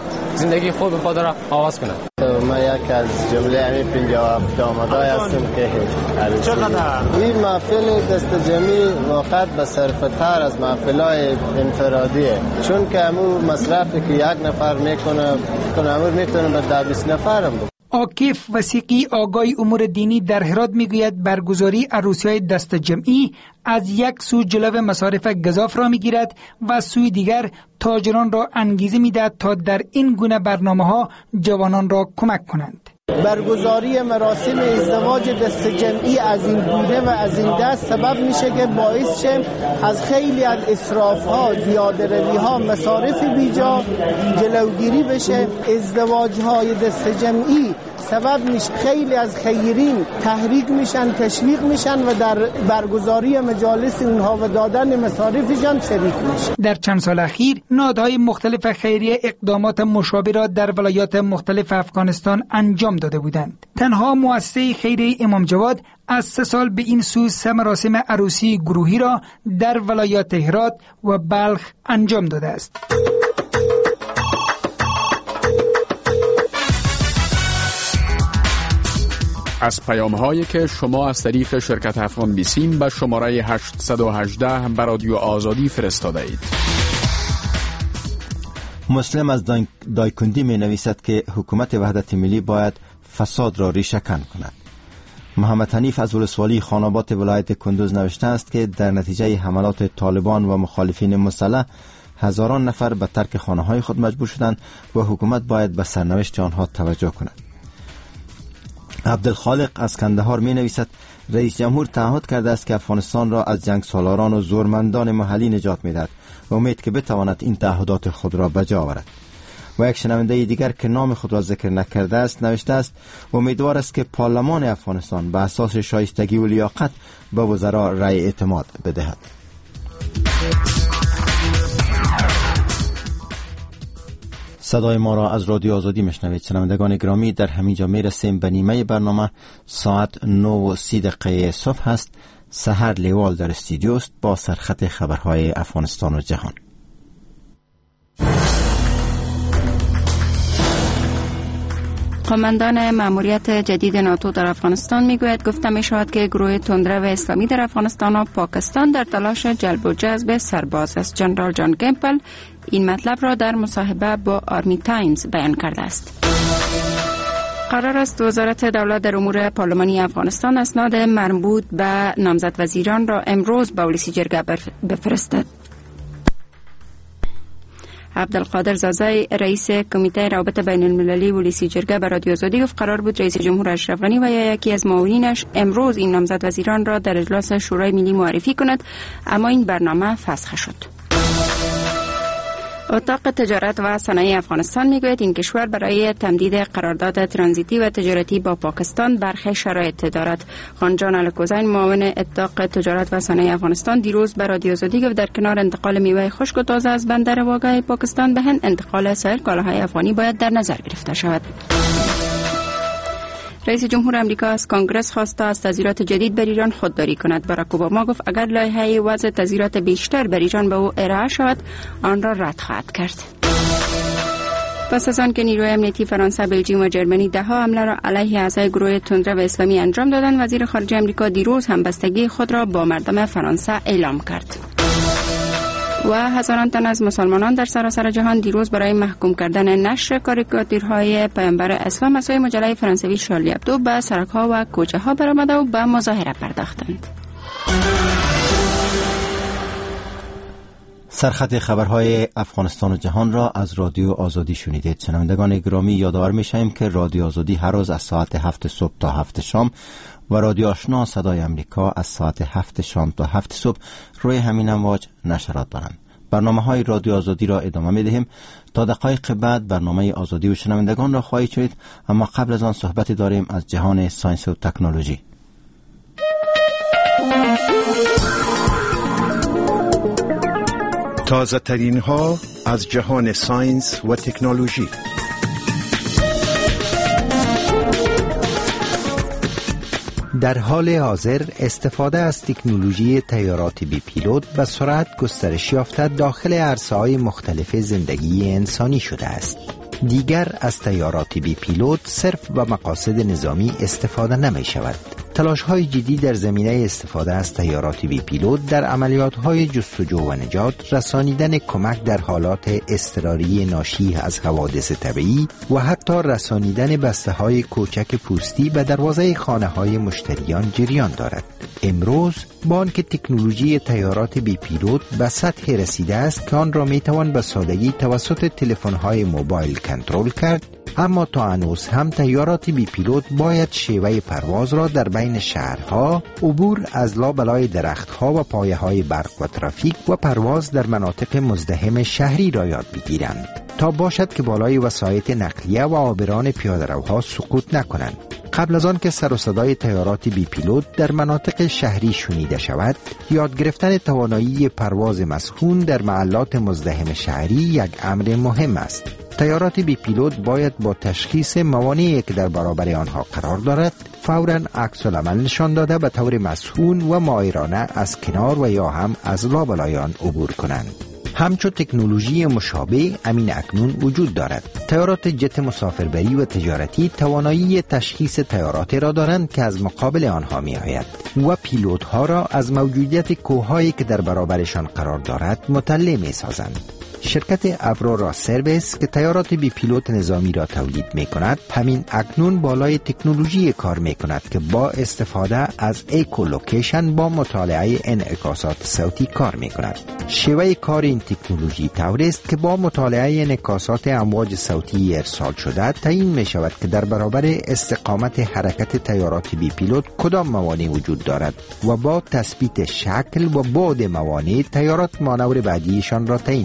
زندگی خود خود را آغاز کنند. ما یک از جمله همین 57 دامادای هستم که چقدر این محفل دست جمعی واقعا به صرفتر از محفل‌های انفرادیه، چون که همون مصرفی که یک نفر میکنه امور میتونه به 10-20 نفر هم بکنه. عاکف وثیقی آگاه امور دینی در هرات میگوید برگزاری عروسی‌های دست جمعی از یک سو جلو مصارف گزاف را میگیرد و سوی دیگر تاجران را انگیزه میدهد تا در این گونه برنامه‌ها جوانان را کمک کنند. برگزاری مراسم ازدواج دست جمعی از این گونه و از این دست سبب میشه که باعث شه از خیلی از اسراف‌ها، زیاده‌روی‌ها، مصارف بیجا جلوگیری بشه. ازدواج‌های دست جمعی سبب میشه خیلی از خیرین تحریک میشن، تشویق میشن و در برگزاری مجالس اونها و دادن مصارفشان شریک میشن. در چند سال اخیر نهادهای مختلف خیریه اقدامات مشابه را در ولایات مختلف افغانستان انجام داده بودند. تنها مؤسسه خیریه امام جواد از 3 سال به این سو 3 مراسم عروسی گروهی را در ولایات هرات و بلخ انجام داده است. از پیام‌هایی که شما از طریق شرکت افغان بیسیم به شماره 818 به رادیو آزادی فرستاده اید. مسلم از دایکندی می نویسد که حکومت وحدت ملی باید فساد را ریشه کن کند. محمد حنیف از ولسوالی خاناباد ولایت کندوز نوشته است که در نتیجه حملات طالبان و مخالفین مسلح هزاران نفر به ترک خانه‌های خود مجبور شدند و حکومت باید به سرنوشت آنها توجه کند. عبدالخالق از کندهار می نویسد رئیس جمهور تعهد کرده است که افغانستان را از جنگ سالاران و زورمندان محلی نجات می دهد و امید که بتواند این تعهدات خود را بجا آورد. و یک شنونده دیگر که نام خود را ذکر نکرده است نوشته است امیدوار است که پارلمان افغانستان به اساس شایستگی و لیاقت به وزرا رأی اعتماد بدهد. صدای ما را از رادیو آزادی میشنوید. شنوندگان گرامی، در همینجا میرسیم به نیمه برنامه. ساعت 9:30 صبح است. سحر لیوال در استودیو است با سرخط خبرهای افغانستان و جهان. قماندان ماموریت جدید ناتو در افغانستان میگوید گفته می شود که گروه تندرو اسلامی در افغانستان و پاکستان در تلاش جلب و جذب سرباز است. جنرال جان کمپل این مطلب را در مصاحبه با آرمی تایمز بیان کرده است. قرار است وزارت دولت در امور پارلمانی افغانستان اسناد مربوط به نامزد وزیران را امروز به ولسی جرگه بفرستد. عبدالقادر زازای رئیس کمیته روابط بین المللی ولسی جرگه به رادیو آزادی گفت قرار بود رئیس جمهور اشرف غنی و یا یکی از معاونینش امروز این نامزد وزیران را در اجلاس شورای ملی معرفی کند، اما این برنامه فسخ شد. اتاق تجارت و صنایع افغانستان میگوید این کشور برای تمدید قرارداد ترانزیتی و تجارتی با پاکستان برخی شرایط دارد. خانجان الکوزین معاون اتاق تجارت و صنایع افغانستان دیروز به رادیو آزادی گفت در کنار انتقال میوه خشک و تازه از بندر واگای پاکستان به هند، انتقال سایر کالاهای افغانی باید در نظر گرفته شود. رئیس جمهور امریکا از کانگرس خواسته از تذیرات جدید بر ایران خودداری کند. باراک اوباما گفت اگر لایحه وضع تذیرات بیشتر بر ایران به او ارائه شود آن را رد خواهد کرد. پس از آن که نیروی امنیتی فرانسه، بلژیم و جرمنی ده‌ها حمله را علیه اعضای گروه تندرو اسلامی انجام دادند، وزیر خارجه امریکا دیروز همبستگی خود را با مردم فرانسه اعلام کرد. و هزاران تن از مسلمانان در سراسر جهان دیروز برای محکوم کردن نشر کاریکاتورهای پیامبر اسلام از سوی مجله فرانسوی شارلی ابدو به سرک‌ها و کوچه‌ها برآمده و به مظاهره پرداختند. سرخط خبرهای افغانستان و جهان را از رادیو آزادی شنیدید. شنوندگان گرامی، یادآور می‌شویم که رادیو آزادی هر روز از ساعت 7 صبح تا 7 شام و رادیو آشنا صدای امریکا از ساعت 7 شام تا 7 صبح روی همین امواج نشرات دارند. برنامه‌های رادیو آزادی را ادامه می‌دهیم. تا دقایق بعد برنامه آزادی و شنوندگان را خواهید شنید، اما قبل از آن صحبتی داریم از جهان ساینس و تکنولوژی. تازه ترین ها از جهان ساینس و تکنولوژی. در حال حاضر استفاده از تکنولوژی طیارات بی پیلوت به سرعت گسترش یافته داخل عرصه‌های مختلف زندگی انسانی شده است. دیگر از طیارات بی پیلوت صرف به مقاصد نظامی استفاده نمی شود. تلاش‌های جدی در زمینه استفاده از طیارات بی پیلوت در عملیات‌های جستجو و نجات، رسانیدن کمک در حالات اضطراری ناشی از حوادث طبیعی و حتی رسانیدن بسته‌های کوچک پوستی به دروازه خانه‌های مشتریان جریان دارد. امروز با آنکه تکنولوژی طیارات بی پیلوت به سطح رسیده است که آن را می‌توان به سادگی توسط تلفن‌های موبایل کنترل کرد، اما تا هنوز هم طیارات بی پیلوت باید شیوه پرواز را در بین شهرها، عبور از لابلای درختها و پایه‌های برق و ترافیک و پرواز در مناطق مزدحم شهری را یاد بگیرند تا باشد که بالای وسایط نقلیه و عابران پیاده‌روها سقوط نکنند. قبل از آن که سر و صدای طیارات بی پیلوت در مناطق شهری شنیده شود، یاد گرفتن توانایی پرواز مسکون در محلات مزدحم شهری یک امر مهم است. طیارات بی پیلوت باید با تشخیص موانعی که در برابر آنها قرار دارد فوراً عکس‌العمل نشان داده به طور مسکون و ماهرانه از کنار و یا هم از لابلای آن عبور کنند. همچون تکنولوژی مشابه امین اکنون وجود دارد. طیارات جت مسافربری و تجارتی توانایی تشخیص طیارات را دارند که از مقابل آنها می آید و پیلوت ها را از موجودیت کوههایی که در برابرشان قرار دارد مطلع می سازند. شرکت ابرورا سرویس که طیارات بی پیلوت نظامی را تولید می کند، همین اکنون بالای تکنولوژی کار می کند که با استفاده از ایکولوکیشن با مطالعه انعکاسات صوتی کار می کند. شیوه کار این تکنولوژی طوری است که با مطالعه انعکاسات امواج صوتی ارسال شده تعیین می شود که در برابر استقامت حرکت طیارات بی پیلوت کدام موانع وجود دارد و با تثبیت شکل و بعد موانع طیارات مانور بعدیشان را تعیین می کند.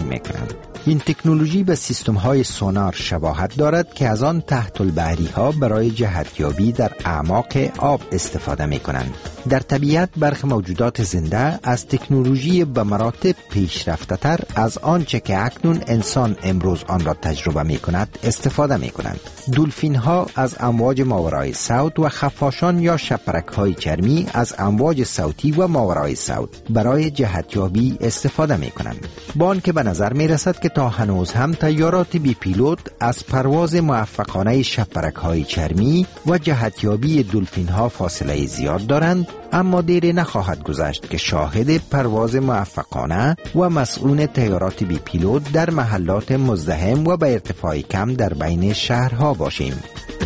کنند. این تکنولوژی به سیستم های سونار شباهت دارد که از آن تحت البحری ها برای جهتیابی در اعماق آب استفاده می کنند. در طبیعت برخی موجودات زنده از تکنولوژی به مراتب پیشرفته تر از آنچه که اکنون انسان امروز آن را تجربه می کند استفاده می کنند. دلفین ها از امواج ماورای صوت و خفاشان یا شپرک های چرمی از امواج صوتی و ماورای صوت برای جهتیابی استفاده می کنند. با آن که به نظر می رسد که تا هنوز هم طیارات بی پیلوت از پرواز موفقانه شپرک های چرمی و جهتیابی دلفین ها فاصله زیاد دارند، اما دیری نخواهد گذشت که شاهد پرواز موفقانه و مسئول طیارات بی پیلوت در محلات مزدحم و به ارتفاع کم در بین شهرها باشیم.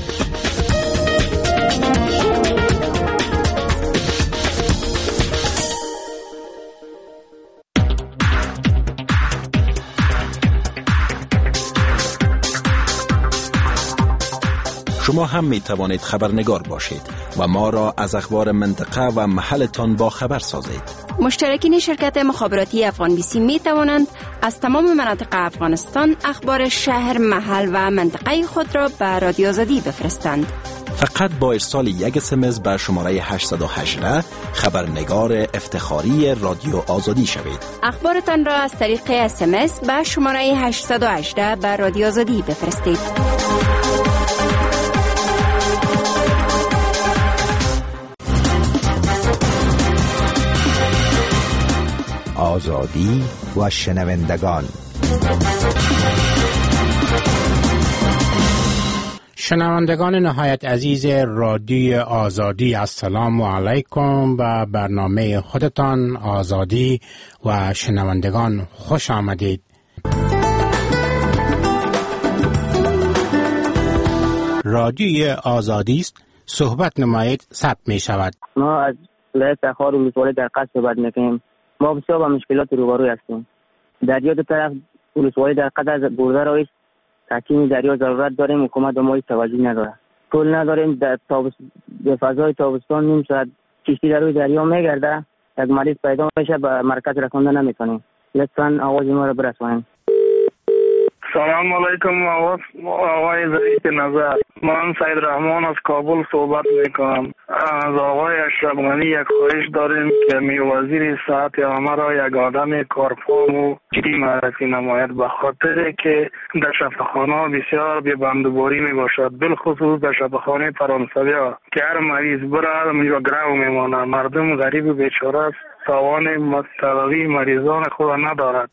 شما هم می توانید خبرنگار باشید و ما را از اخبار منطقه و محلتان با خبر سازید. مشترکین شرکت مخابراتی افغان بیسی می توانند از تمام مناطق افغانستان اخبار شهر، محل و منطقه خود را به رادیو آزادی بفرستند. فقط با ارسال یک SMS به شماره 818 خبرنگار افتخاری رادیو آزادی شوید. اخبارتان را از طریق SMS به شماره 818 به رادیو آزادی بفرستید. آزادی و شنوندگان. شنوندگان نهایت عزیز رادیو آزادی، السلام علیکم. به برنامه خودتان آزادی و شنوندگان خوش آمدید. رادیو آزادی است، صحبت نمایید، ثبت می شود. ما از ولایت تخار و ولسوالی در قصد صحبت میکنیم. ما بسیار با مشکلات روبرو هستیم. دریا دو طرف ولسوالی در قد از برده رایست، تحکیم دریا ضرورت داریم. حکومت به ما توجه نداره. پول نداریم. در فضای تابستان نیم ساعت کشتی در روی دریا میگرده، یک مریض پیدا میشه به مرکز رسانده نمیتونیم. لطفاً آواز ما را برسانید. سلام علیکم آقای ضعیف نظر. من سید رحمان از کابل صحبت میکنم. از آقای اشرف غنی یک خواهش داریم که وزیر صحت همه را یک آدم کارفرم و جدی معرفی نماید، به خاطر که در شفاخانه بسیار بی‌بندوباری می باشد، بالخصوص در شفاخانه فرانسوی ها که هر مریض بره میگه گرو میمانه. مردم غریب و بیچاره است، توان متقوی مریضان خود ندارد.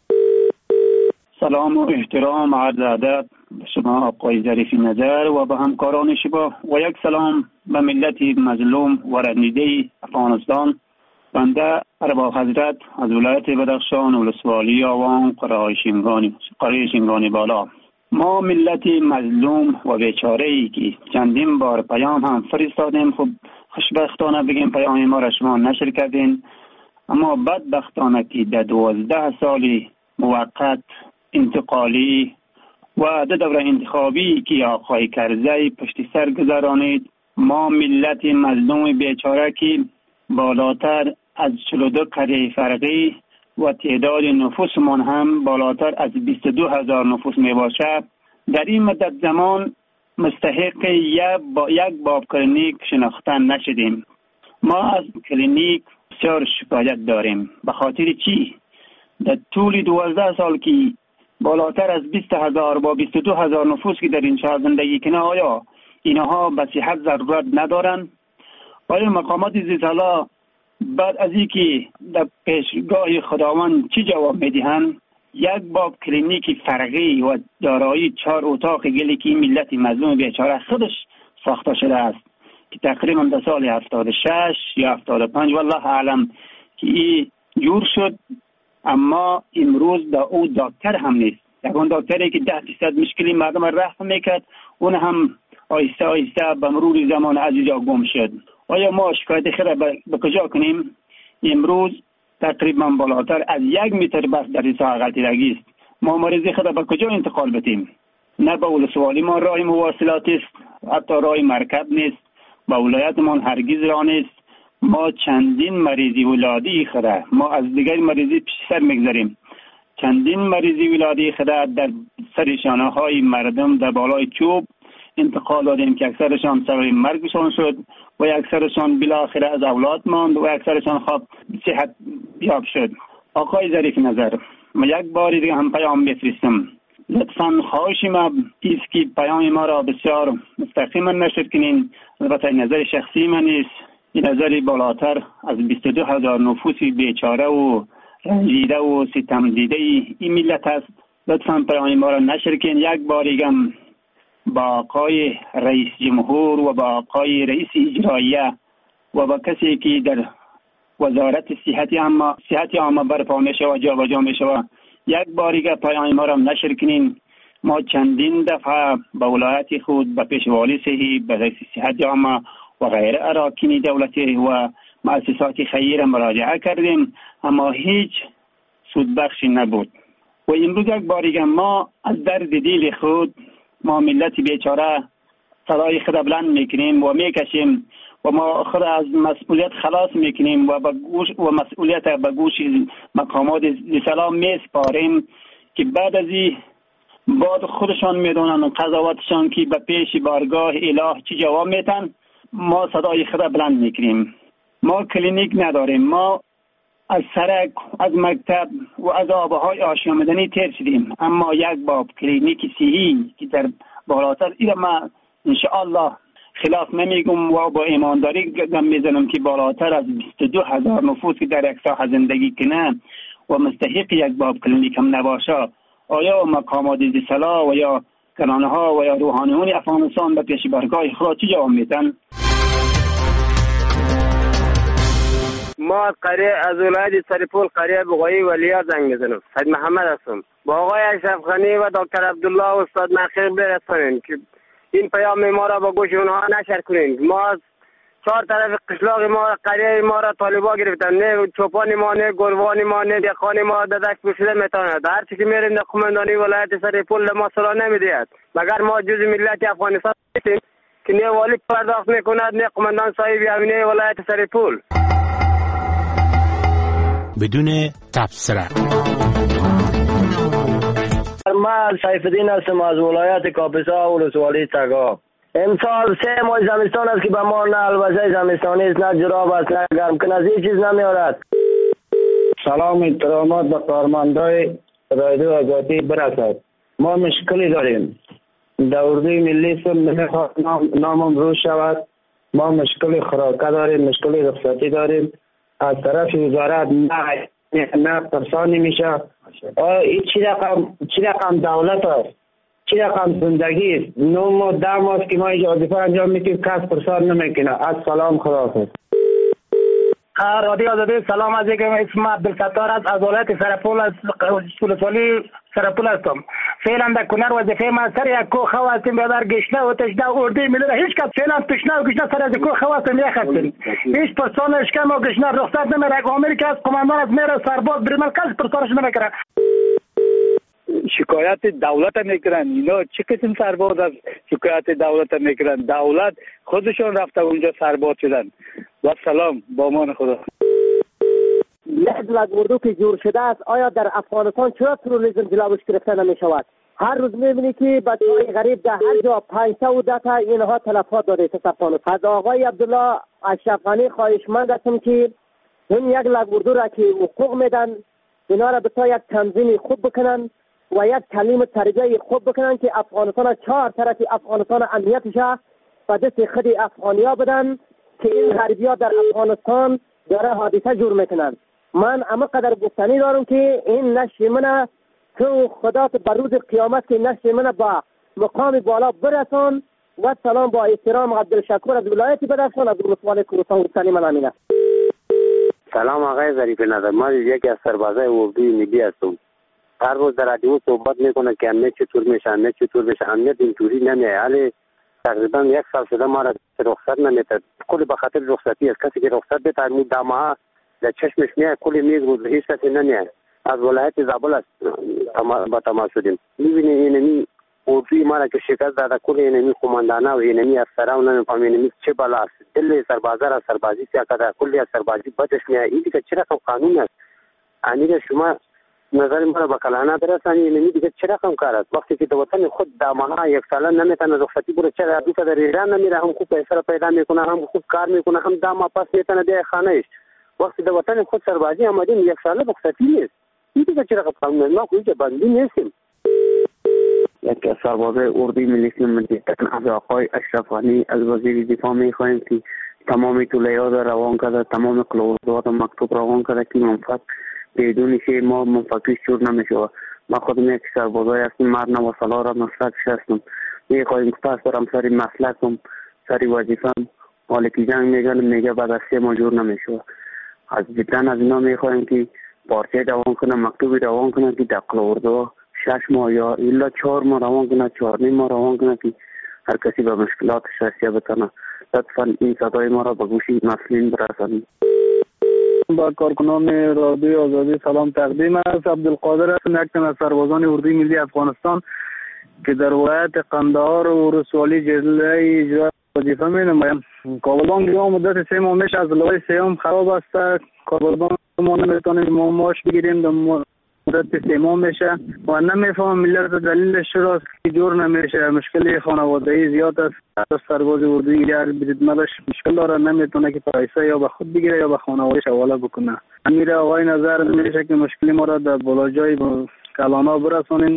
سلام و احترام عرض ادب به شما آقای ظریف نظر و به همکاران شما و یک سلام به ملت مظلوم و رنجیده افغانستان. بنده ارباب حضرت از ولایت بدخشان ولسوالی آوان قریه شینگانی بالا. ما ملت مظلوم و بیچاره ای که چندین بار پیام هم فرستادیم، خب خوشبختانه بگیم پیام ما را شما نشر کردین، اما بدبختانه که در 12 سال موقت انتقالی و در دوره انتخابی که آقای کرزی پشت سر گذرانید، ما ملت مظلوم بیچاره که بالاتر از 42 قریه فرقی و تعداد نفوسمان هم بالاتر از 22,000 نفوس می باشد، در این مدت زمان مستحق یک باب کلینیک شناخته نشدیم. ما از کلینیک بسیار شکایت داریم. به خاطر چی؟ در طول 12 سال که بالاتر از 20,000 با 22,000 نفوس که در این شهر زندگی کنه، آیا اینها به صحت ضرورت ندارن؟ آیا مقامات زیرسالا بعد از اینکه در پیشگاه خداوند چی جواب میدهند؟ یک باب کلینیک فرقی و دارایی 4 اتاق گلی که ملت مظلوم بیچاره خودش ساخته شده است که تقریبا در سال 76 یا 75 والله اعلم که این جور شد، اما امروز دا او دکتر هم نیست. یکان دکتری که 10% مشکلی مردم رفع میکرد، اون هم آیسته آیسته به مرور زمان از اینجا گم شد. آیا ما شکایت خود به کجا کنیم؟ امروز تقریبا بالاتر از 1 متر بس در این ساحه غلطیدگی است. ما مریضی خود به کجا انتقال بدیم؟ نه به ولسوالی ما راه مواصلات است، حتی راه مرکب نیست، به ولایت ما هرگز راه نیست. ما چندین مریضی ولادی خدا، ما از دیگر مریضی پیش سر میگذاریم. چندین مریضی ولادی خود در سر شانه های مردم در بالای چوب انتقال دادیم که اکثرشان سبب مرگشان شد و اکثرشان بالاخره از اولاد ماند و اکثرشان خواب صحت یاب شد. آقای ظریف نظر، ما یک بار دیگه هم پیام بفرستم، لطفاً خواهش ما است که پیام ما را بسیار مستقیما نشر کنین. البته نظر شخصی من نیست، این نظری بالاتر از 22,000 نفوس بیچاره و رنجیده و ستم دیده این ملت است. لطفاً پیام ما را نشر کنین. یک بار دیگه با آقای رئیس جمهور و با آقای رئیس اجراییه و با کسی که در وزارت صحت عامه برپا میشه و جابجا میشه یک باریگه پیام ما را نشر کنین. ما چندین دفعه به ولایت خود، به پیشوالی صحی، به رئیس صحت عامه و غیره اراکین دولتی و مؤسسات خیریه مراجعه کردیم اما هیچ سودبخشی نبود. و امروز یک باریگه ما از درد دل خود، ما ملت بیچاره صدای خود بلند میکنیم و میکشیم و ما خود از مسئولیت خلاص میکنیم و مسئولیت به گوش مقامات سلام میسپاریم که بعد از این بعد خودشان میدونن قضاوتشان که به پیش بارگاه اله چی جواب میتن. ما صدای خود بلند میکنیم. ما کلینیک نداریم، ما از سرک، از مکتب و از آبهای آشامیدنی تیر شدیم، اما یک باب کلینیک صحی که در بالاتر ایره ما انشاءالله خلاف نمیگم و با ایمانداری گم میزنم که بالاتر از 22,000 نفوس که در یک ساحه زندگی کنه و مستحق یک باب کلینیک هم نباشه، آیا مقامات صلاح و یا کرانه ها و یا روحانیون افغانستان به پیش بارگاه خدا چی جواب میدن؟ ما از قریه از ولایت سرپول قریه بغایی ولیا زنگ میزنم. سید محمد هستم. با آقای اشرف غنی و دکتر عبدالله و استاد نخیر برسانین که این پیام ما را با گوش اونها نشر کنین. ما از 4 طرف قشلاق ما قریه ما را طالبا گرفتن، نه چوپان ما، نه گلوان ما، نه دقان ما ددک بسیده میتواند. هر چی که میریم در قماندانی ولایت سرپول ما صلاح نمیدهد، مگر ما جز ملت افغانستان هستیم که نه والی پرداخت میکند، نه قماندان صاحب امنیه ولایت سرپول. بدون تبصره. من سیف الدین هستم از ولایت کاپیسا و ولسوالی تگا. امسال 3 ماه زمستان است که به ما نه الوزه زمستانی است، نه جراب است، نه گرم کن، از هیچ چیز نمیارد. سلام احترامات به کارمندای رادیو آزادی برسد. ما مشکلی داریم، در اردوی ملی سم نمیخواد نامم روش شود. ما مشکل خوراکه داریم، مشکل رخصتی داریم از طرف وزارت، نه پرسانی میشه. این چی رقم دولت است، چی رقم زندگی است؟ 9 ماه 10 ماه که ما اینجا وظیفه انجام میدیم کس پرسان نمیکنه. از سلام خداحافظ. رادیو آزادی سلام، از اسم عبدالستار از ولایت سرپول از ولسوالی سرپول هستم. فعلا در کنر وظیفه ما سر یک کوه خو هستیم، بیادر گشنه و تشنه و اردوی ملی هیچ کس فعلا تشنه و گشنه سر از کوه خو هستیم یخستیم. هیچ پرسان اشکم و گشنه رخصت نمیره. آمریکا از قماندان از میره سرباز بریمال کس پرسانش نمیکنه. شکایت دولت میکنن. اینا چه قسم سرباز از شکایت دولت میکنن؟ دولت خودشون رفته اونجا سرباز شدن. و سلام، با امان خدا. یک لگوردو که جور شده است، آیا در افغانستان چرا تروریسم جلوش گرفته نمی شود؟ هر روز میبینی که بچه‌های غریب در هر جا 510 تا اینها تلفات داده افغانستان. از آقای عبدالله اشرف غنی خواهشمند هستم که این یک لگوردو را که حقوق میدن اینا را به تا یک تنظیم خوب بکنن و یک تعلیم تربیه خوب بکنن که افغانستان 4 طرف افغانستان امنیتش به دست خود افغانیا بدن که این غریبیا در افغانستان داره حادثه جور میکنن. من اما قدر گفتنی دارم که این نشر منه تو خدا بر روز قیامت که نشر منه با مقام بالا برسان. و سلام با احترام عبدالشکور از ولایت بدخشان از ولسوالی کوهستان گفتنی من امینه. سلام آقای ظریف نظر، ما یکی از سربازای اردوی ملی هستم. هر روز در رادیو صحبت میکنه که امنیت چطور میشه، امنیت چطور میشه. امنیت اینطوری نمیه. حالی تقریبا 1 سال شده ما را رخصت نمیده. کلی به خاطر رخصتی است. کسی که رخصت بده در مود ماه در چشمش میاد کلی میگه هیچ کسی نمیاد. از ولایت زابل است با تماس شدیم. میبینی اینمی اردوی ما را که شکست داده، کلی اینمی قماندانه و اینمی افسران و نمیفهم اینمی چه بلا است. دل سربازا را سربازی سیا کرده، کلی از سربازی بدش میاد. این دیگه چه رقم قانون است؟ امیر شما نظر ما را به کلانه برسانی. یعنی دیگه چه رقم کار است؟ وقتی که وطن خود دامنه یک ساله نمیتونه رخصتی بره، چرا دو تا در ایران نمیره، هم خوب پیسه پیدا میکنه، هم خوب کار میکنه، هم دام پاس میتونه بیای خانهش. وقتی در وطن خود سربازی آمدیم یک ساله رخصتی نیست. این دیگه چه رقم قانون؟ ما کوی که بندی نیستیم. یک سرباز اردوی ملیتی مدیتن از آقای اشرف غنی از وزیر دفاع میخواهیم که تمام طلایات روان کرده، تمام قلوزات مکتوب روان کرده که منفق بدون که ما منفقیش جور نمیشه. ما خودم یک سربازای هستیم، مرد و سالار مسلک هستم. میخواهیم که پس برم سری مسلکم، سری وظیفم مالکی جنگ میگه بعد از 3 ماه جور نمیشه. از جدن از اینا میخواهیم که پارچه روان کنه، مکتوبی روان کنه که در قلوزا 6 ماه یا الا 4 ماه روان کنه، 4.5 ماه روان کنه که هر کسی به مشکلاتش رسیده بتونه. لطفاً این صدای ما را به گوش مسئولین برسانید. با کارکنان رادیو آزادی سلام تقدیم است. عبدالقادر هستم، یک تن از سربازان اردوی ملی افغانستان که در ولایت قندهار و ولسوالی جلوی اجرا وظیفه می‌نمایم. کاربان دیگه مدت 3 ماه میشه از لای سیام خراب است. کاربان ما نمیتونیم معاش بگیریم، در مدت 3 ماه میشه و نمیفهم ملت دلیلش چراست که جور نمیشه. مشکل خانوادگی زیاد است. سرباز اردوی هر خدمتش مشکل داره، نمیتونه که پیسه یا به خود بگیره یا به خانوادهش حواله بکنه. امیر آقای نظر میشه که مشکل ما را در بالای کلانا برسونین.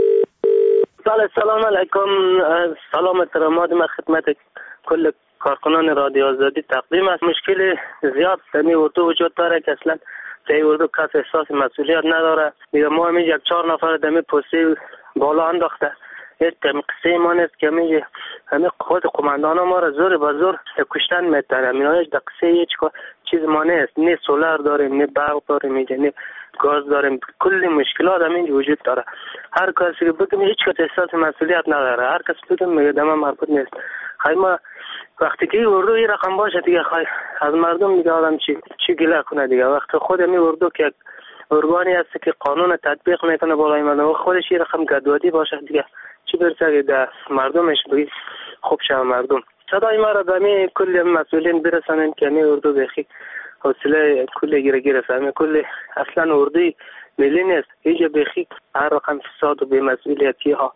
سلام علیکم. سلام احترامات من خدمت کل کارکنان رادیو آزادی تقدیم است. مشکل زیاد در اردو وجود داره که اصلا در اردو کس احساس مسئولیت نداره. دیگه ما همین 1-4 نفر دمی پستی بالا انداخته. یک قصه ما نیست که همه خود قماندان ما را زور به زور کشتن میتره. مینایش در قصه هیچ چیز ما نیست. نه سولار داریم، نه برق داریم، نه گاز داریم. کلی مشکلات همین وجود داره. هر کسی که بگم هیچ کس احساس مسئولیت نداره. هر کس بگم میگه دم مربوط نیست. خیلی ما وقتی که اردو این رقم باشه دیگه از مردم دیگه آدم چی گله کنه دیگه. وقتی خود می اردو که ارگانی هست که قانون تطبیق میکنه بالای مردم و خودش این رقم گدوادی باشه دیگه چی برسه که در مردمش بگید خوب شد مردم. صدای ما را به کل مسئولین برسانین که می اردو بخی حوصله کل گیره فهمه. کل اصلا اردوی ملی نیست. اینجا بخی هر رقم فساد و بی‌مسئولیتی ها.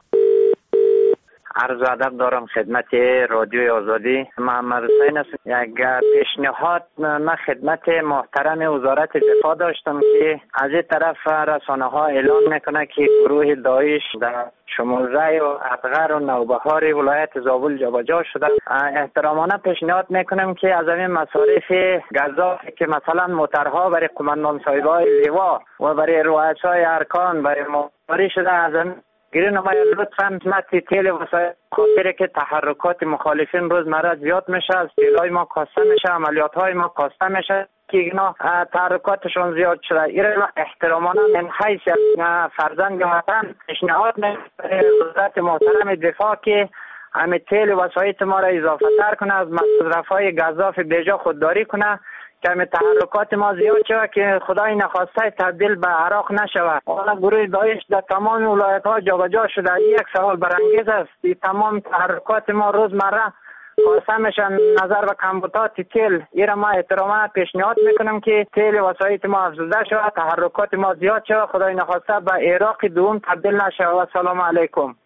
عرض ادب دارم خدمت رادیوی آزادی. محمد حسین است. یک پیشنهاد من خدمت محترم وزارت دفاع داشتم که از این طرف رسانه ها اعلان میکنه که گروه داعش در شمولزای و افغر و نوبهار ولایت زابل جابجا شده. احترامانه پیشنهاد میکنم که از این مصارف گزافی که مثلا موترها برای قماندان صاحبای لیوا و برای رؤسای ارکان برای مباری شده از این گیرین ما لطفاً خدمت تیل وسایل خاطره که تحرکات مخالفین روزمره زیاد میشه، از تیلای ما کاسته میشه، عملیات های ما کاسته میشه که اینا تحرکاتشون زیاد شده. اینا احترامانا من حیث فرزند وطن پیشنهاد میکنم وزارت محترم دفاع که همه تیل وسایل ما را اضافه تر کنه، از مصرفهای گزاف بیجا خودداری کنه که همه تحرکات ما زیاد شود که خدای نخواسته تبدیل به عراق نشود. حالا گروه داعش در تمام ولایت ها جابجا شده. یک سوال برانگیز است. تمام تحرکات ما روزمره خاصه میشن نظر به کمبودات تیل. ایرا ما احتراماً پیشنهاد میکنم که تیل وسایل ما افزوده شود، تحرکات ما زیاد شود، خدای نخواسته به عراق دوم تبدیل نشود. و سلام علیکم.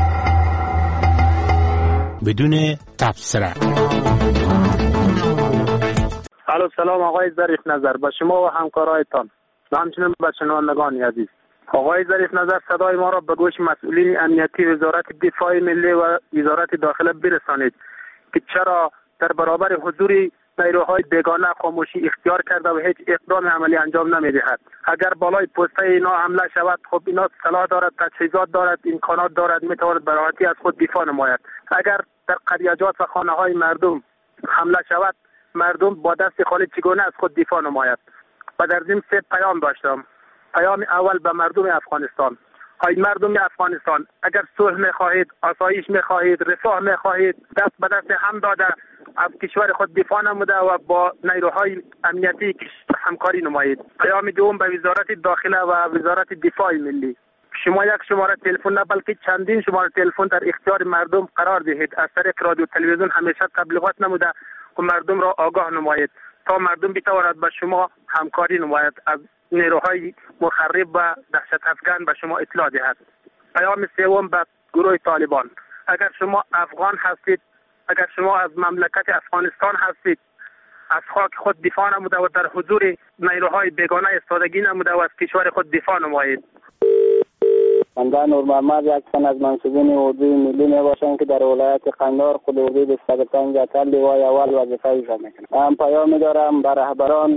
بدون تبصره. الو سلام آقای ظریف نظر، با شما و همکارایتان و همچنین به شنوندگان عزیز. آقای ظریف نظر صدای ما را به گوش مسئولین امنیتی وزارت دفاع ملی و وزارت داخله برسانید که چرا در برابر حضور نیروهای بیگانه خاموشی اختیار کرده و هیچ اقدام عملی انجام نمیدهد. اگر بالای پسته اینا حمله شود، خب اینا سلاح دارد، تجهیزات دارد، امکانات دارد، میتواند به راحتی از خود دفاع نماید. اگر در قریاجات و خانه های مردم حمله شود، مردم با دست خالی چگونه از خود دفاع نماید؟ و در ضمن 3 پیام داشتم. پیام اول به مردم افغانستان. های مردم افغانستان، اگر صلح می‌خواهید، آسایش می‌خواهید، رفاه می‌خواهید، دست به دست هم داده از کشور خود دفاع نموده و با نیروهای امنیتی همکاری نمایید. پیام دوم به وزارت داخله و وزارت دفاع ملی. شما یک شماره تلفن نه بلکه چندین شماره تلفن در اختیار مردم قرار دهید. از طریق رادیو تلویزیون همیشه تبلیغات نموده و مردم را آگاه نمایید تا مردم بتواند به شما همکاری نماید. از نیروهای مخرب و دهشت افکن به شما اطلاع دهد. پیام سوم به گروه طالبان: اگر شما افغان هستید، اگر شما از مملکت افغانستان هستید، از خاک خود دفاع نموده و در حضور نیروهای بیگانه ایستادگی نموده و از کشور خود دفاع نمایید. بنده نور محمد یک تن از منصوبین اردوی ملی می باشم که در ولایت قندهار خود اردوی 25 اتل لوای اول وظیفه اجرا میکنم. من پیام دارم بر رهبران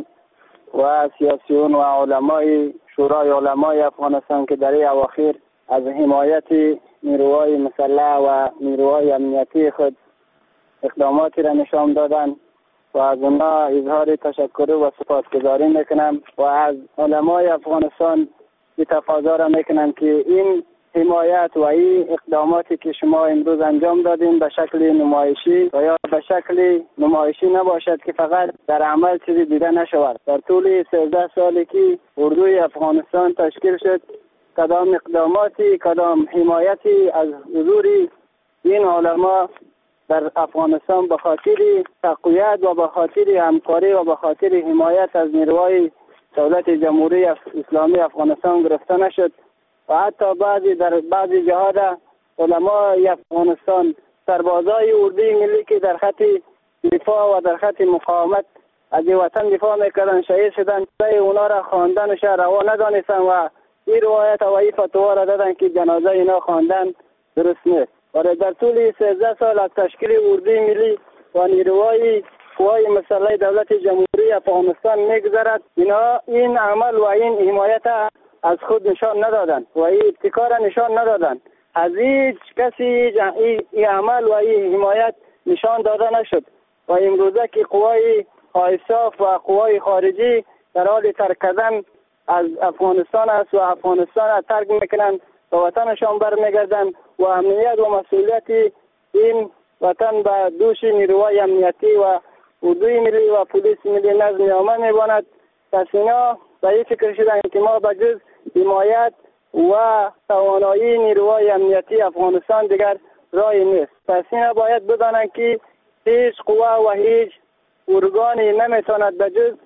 و سیاسیون و علمای شورای علمای افغانستان که در این اواخر از حمایت نیروهای مسلح و نیروهای امنیتی خود اقداماتی را نشان دادن و از اونا اظهار تشکر و سپاسگزاری میکنم و از علمای افغانستان تقاضا را میکنم که این حمایت و این اقداماتی که شما امروز انجام دادین به شکل نمایشی و یا به شکل نمایشی نباشد که فقط در عمل چیزی دیده نشود. در طول 13 سالی که اردوی افغانستان تشکیل شد، کدام اقداماتی، کدام حمایتی از حضور این علما در افغانستان به خاطر تقویت و به خاطر همکاری و به خاطر حمایت از نیروهای دولت جمهوری اسلامی افغانستان گرفته نشد و حتی در بعضی جهات علمای افغانستان، سربازای اردوی ملی که در خط دفاع و در خط مقاومت از وطن دفاع میکردن شهید شدن، اونا را خواندن و روا ندانستن و این روایت و این فتوا را دادن که جنازه اینا خواندن درست نیست. و در طول 13 سال از تشکیل اردوی ملی و نیروهای قوای مسلح دولت جمهوری افغانستان میگذرد، اینا این عمل و این حمایت از خود نشان ندادن و این ابتکار نشان ندادن. از هیچ کسی این عمل و این حمایت نشان داده نشد و امروزه که قوای آیساف و قوای خارجی در حال ترک کردن از افغانستان است و افغانستان را ترک میکنن و وطنشان برمیگردن و امنیت و مسئولیت این وطن به دوش نیروهای امنیتی و اردوی ملی و پلیس ملی نظم عامه میباند. پس اینا به این فکر شدن که ما به جز حمایت و توانایی نیروهای امنیتی افغانستان دیگر راهی نیست. پس اینا باید بدانند که هیچ قوه و هیچ ارگانی نمیتواند به جز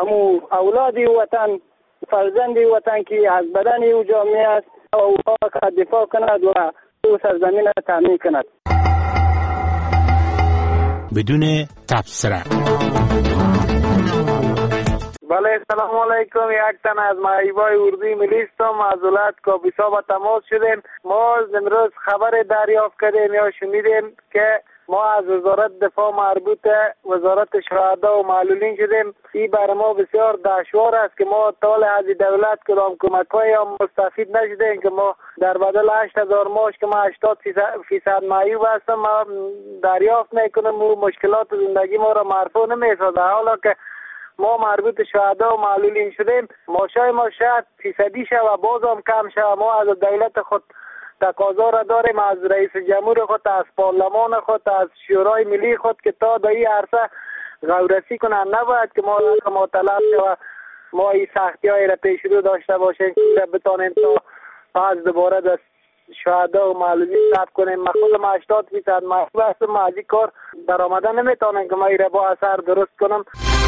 اولادی وطن، فرزندی وطن که از بدن او جامعه است او دفاع کند و او سرزمین را تامین کند. بدون تبصره. بله، سلام علیکم. یک تن از معیبای اردوی ملی هستم. از ولایت کاپیسا با تماس شدیم. ما امروز خبر دریافت کردیم یا شنیدیم که ما از وزارت دفاع مربوط وزارت شهدا و معلولین شدیم. این برای ما بسیار دشوار است که ما طال از دولت کدام کمک‌های هم مستفید نشدیم که ما در بدل 8000 ماش که ما 80% معیوب هستم ما دریافت میکنم و مشکلات زندگی ما را مرفوع نمی‌سازه. حالا که ما مربوط شهدا و معلولین شدیم، ماشای ما شاید فیصدی شه و باز هم کم شه. ما از دولت خود تقاضا را داریم، از رئیس جمهور خود، از پارلمان خود، از شورای ملی خود که تا در این عرصه غورسی کنن. نباید که ما طلب و ما این سختی های را پیش رو داشته باشیم که بتانیم تا از دوباره در شهدا و معلولین ثبت کنیم. ما خودم 80% معیوب هستم، ما از این کار در آمده نمیتونم که ما این را با اثر درست کنم.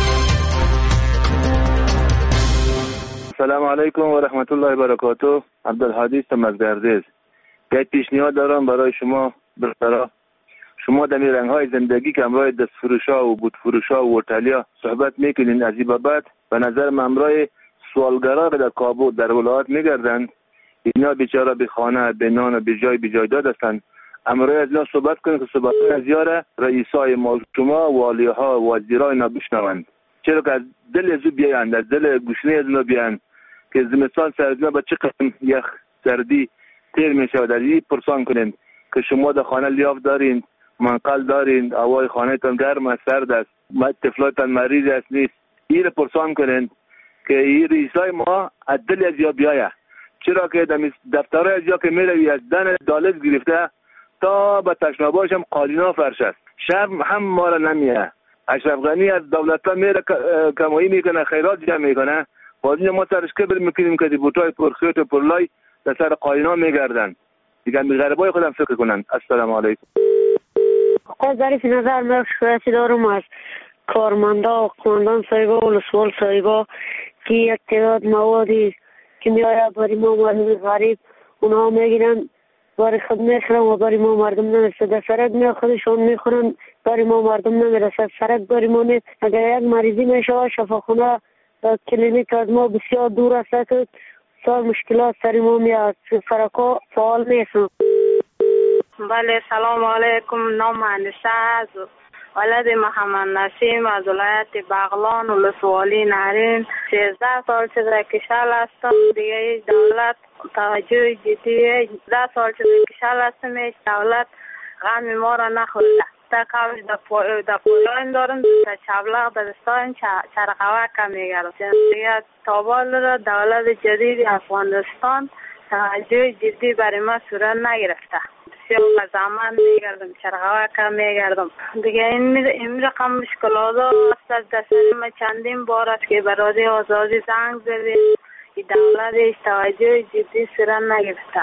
السلام علیکم و رحمت الله و برکاته. عبدالحادی هستم از گردیز. یک پیشنهاد دارم برای شما برطرف. شما در رنگ های زندگی که امرای دست فروشا و بود فروشا و هتلیا صحبت میکنین، از این بابت به نظر من امرای سوالگرا در کابل در ولایت میگردند، اینا بیچاره به خانه به نان و به جای جایداد هستند. امرای از اینا صحبت کنین که صحبت از یاره رئیسای ما شما والی ها و وزیرای اینا بشنوند، چرا که از دل از بیان، از دل گوشنه از اینا بیان که زمستان سردی با چه قسم یخ سردی تیر می شود. از این پرسان کنین که شما در خانه لیاف دارین، منقل دارین، هوای خانه تان گرم است، سرد است، طفلاتان مریض است نیست. این را پرسان کنین که این رئیسای ما از دل از یا بیایه، چرا که در دفترهای از یا که می روی از دن دالت گرفته تا به تشناباش هم قالینا فرش است. شرم هم ما را نمیه. اشرف غنی از دولت ها میره کمایی میکنه، خیرات جمع میکنه، بازی ما سرش کبر میکنیم که دی بوتای پرخیوت و پرلای در سر قالینا میگردن. دیگه به غریبای خودم فکر کنن. السلام علیکم. آقای ظریف نظر من شکایتی دارم از کارمندا و قماندان صاحبا و ولسوال صاحبا که یک تعداد موادی که میآید برای ما مردم غریب اونها میگیرن برای خود میخورن و برای ما مردم نمیرسه. در سرک می خودشون میخورن برای ما مردم نمیرسه. سرک برای ما نیست. اگر یک مریضی میشود شفاخانه کلینیک از ما بسیار دور است که سال مشکلات سر ما میاد. سرکا فعال نیست. بله سلام علیکم. نام انیسه از ولد محمد نسیم از ولایت بغلان ولسوالی نارین. 13 سال شده که شل هستم. دیگه دولت توجه جدی 10 سال شده که شل هستم. دولت غم ما را نخورده. تا کاوش در پولان دارم تا چابلاغ دستان چرقوه کم میگرد. دیگه تابال را دولت جدید افغانستان توجه جدی برای ما صورت نگرفته. بسیار زمان میگردم چرقوه کم میگردم. دیگه این رقم مشکلات است. از دستان ما چندین بار است که برای آزادی زنگ زدیم. دولت توجه جدی صورت نگرفته.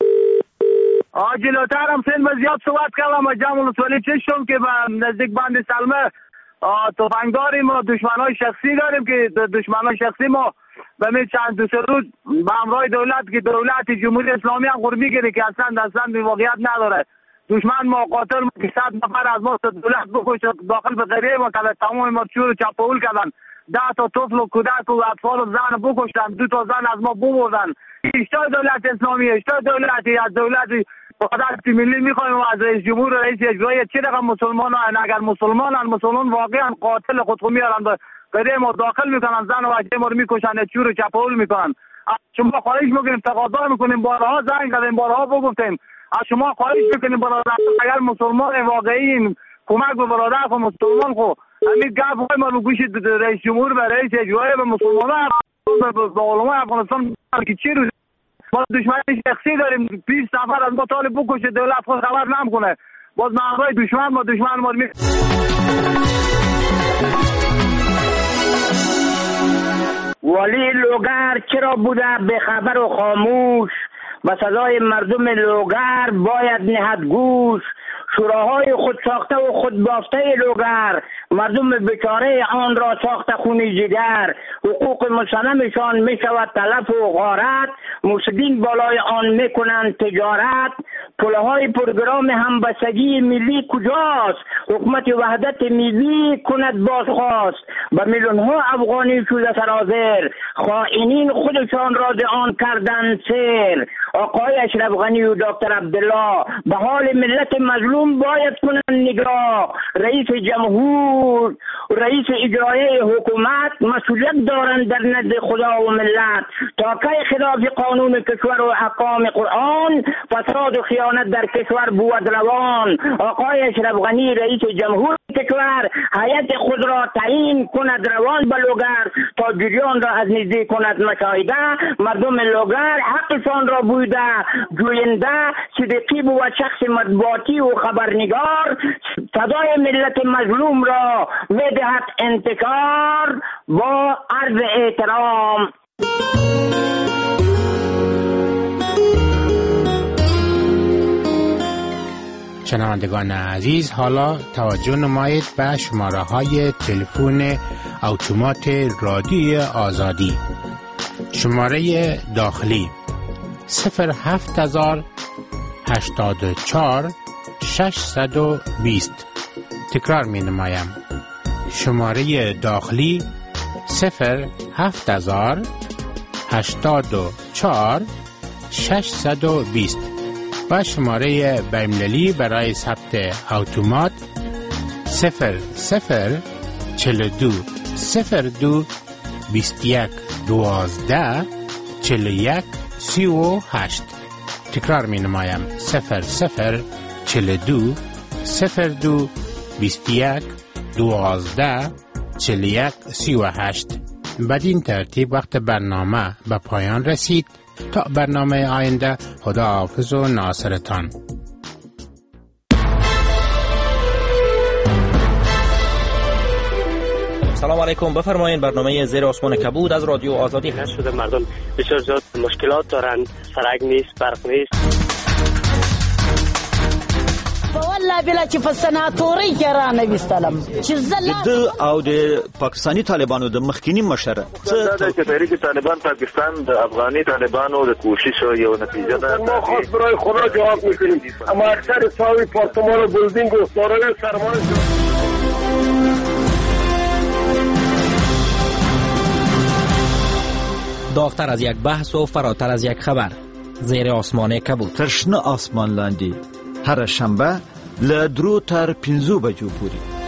جلوتر هم سن زیاد صحبت کردم و جمع ولسوالی چشم که نزدیک بند سلمه تفنگ داریم و دشمنای شخصی داریم که دشمنای شخصی ما به می چند دو سه روز به همراه دولت که دولت جمهوری اسلامی هم خور میگیره که اصلا واقعیت نداره. دشمن ما قاتل ما که 100 نفر از ما دولت بکش داخل به قریه ما کردن. تمام ما چور چپاول کردن. 10 تا طفل و کودک و اطفال و زن بکشتن. 2 تا زن از ما ببردن. اشتای دولت اسلامی اشتای دولتی از دولت قدرت ملی میخوایم و از رئیس جمهور و رئیس اجرایی چه رقم مسلمان ها اگر مسلمان واقعا قاتل خودخو میارن به قریه ما داخل میکنن. زن و بچه ما رو میکشن. چور و چپاول میکنن. شما خواهش میکنیم تقاضا میکنیم بارها زنگ زدیم بارها بگفتیم از شما خواهش میکنیم برادر اگر مسلمان واقعی کمک به برادر و مسلمان خو همین گپ ما رو گوش رئیس جمهور و رئیس اجرایی به مسلمانان به علمای افغانستان که چی رو ما دشمنی شخصی داریم. 20 نفر از ما طالب بکشه دولت خود خبر نمیکنه. باز معنای دشمن ما ولی لوگر چرا بوده به خبر و خاموش؟ به صدای مردم لوگر باید نهد گوش. شوراهای خود ساخته و خود بافته لوگر مردم بیچاره آن را ساخته خونی جگر. حقوق مسلمشان می شود تلف و غارت. مفسدین بالای آن می کنند تجارت. پلهای پروگرام همبستگی ملی کجاست؟ حکومت وحدت ملی کند بازخواست. به میلیون ها افغانی شده سرازیر. خائنین خودشان را آن کردن سیر. آقای اشرف غنی و دکتر عبدالله به حال ملت مظلوم باید کنند نگاه. رئیس جمهور رئیس اجرایی حکومت مسئولیت دارند در نزد خدا و ملت. تا کی خلاف قانون کشور و احکام قرآن فساد و خیانت در کشور بود روان. آقای اشرف غنی رئیس جمهور کشور هیئت خود را تعیین کند روان به لوگر تا جریان را از نزدیک کند مشاهده. مردم لوگر حقشان را بوده جوینده صدیقی بود شخص مطبوعاتی و خبرنگار. صدای ملت مظلوم را میدهد انتشار با عرض احترام. شنوندگان عزیز حالا توجه نمایید به شماره های تلفن اتومات رادیوی آزادی. شماره داخلی 07084 620. تکرار می نمایم. شماره داخلی 07084 620 و شماره بین‌المللی برای ثبت اتومات 0042 02 21 12 41 38. تکرار می نمایم 0042 02 21 12 41 38. بدین ترتیب وقت برنامه به پایان رسید. تا برنامه آینده خداحافظ و ناصرتان. سلام علیکم. بفرمایید برنامه زیر آسمان کبود از رادیو آزادی هست. شده مردم بسیار زیاد مشکلات دارند. سرک نیست، برق نیست. والله بلا چې په سناتوري کې را نویستلم چې د او د پاکستانی طالبانو د مخکینی مشره څه چې تحریک طالبان پاکستان د افغاني طالبانو د کوشش یو نتیجه ده. ما خاص برای خدا جواب میکنیم، اما اکثر ساوی پارتمان و بلدینگ و سارای سرمان داغتر از یک بحث و فراتر از یک خبر. زیر آسمان کبود. تر شنه آسمان لاندې هر شنبه له 3 تر 5 بجو پورې.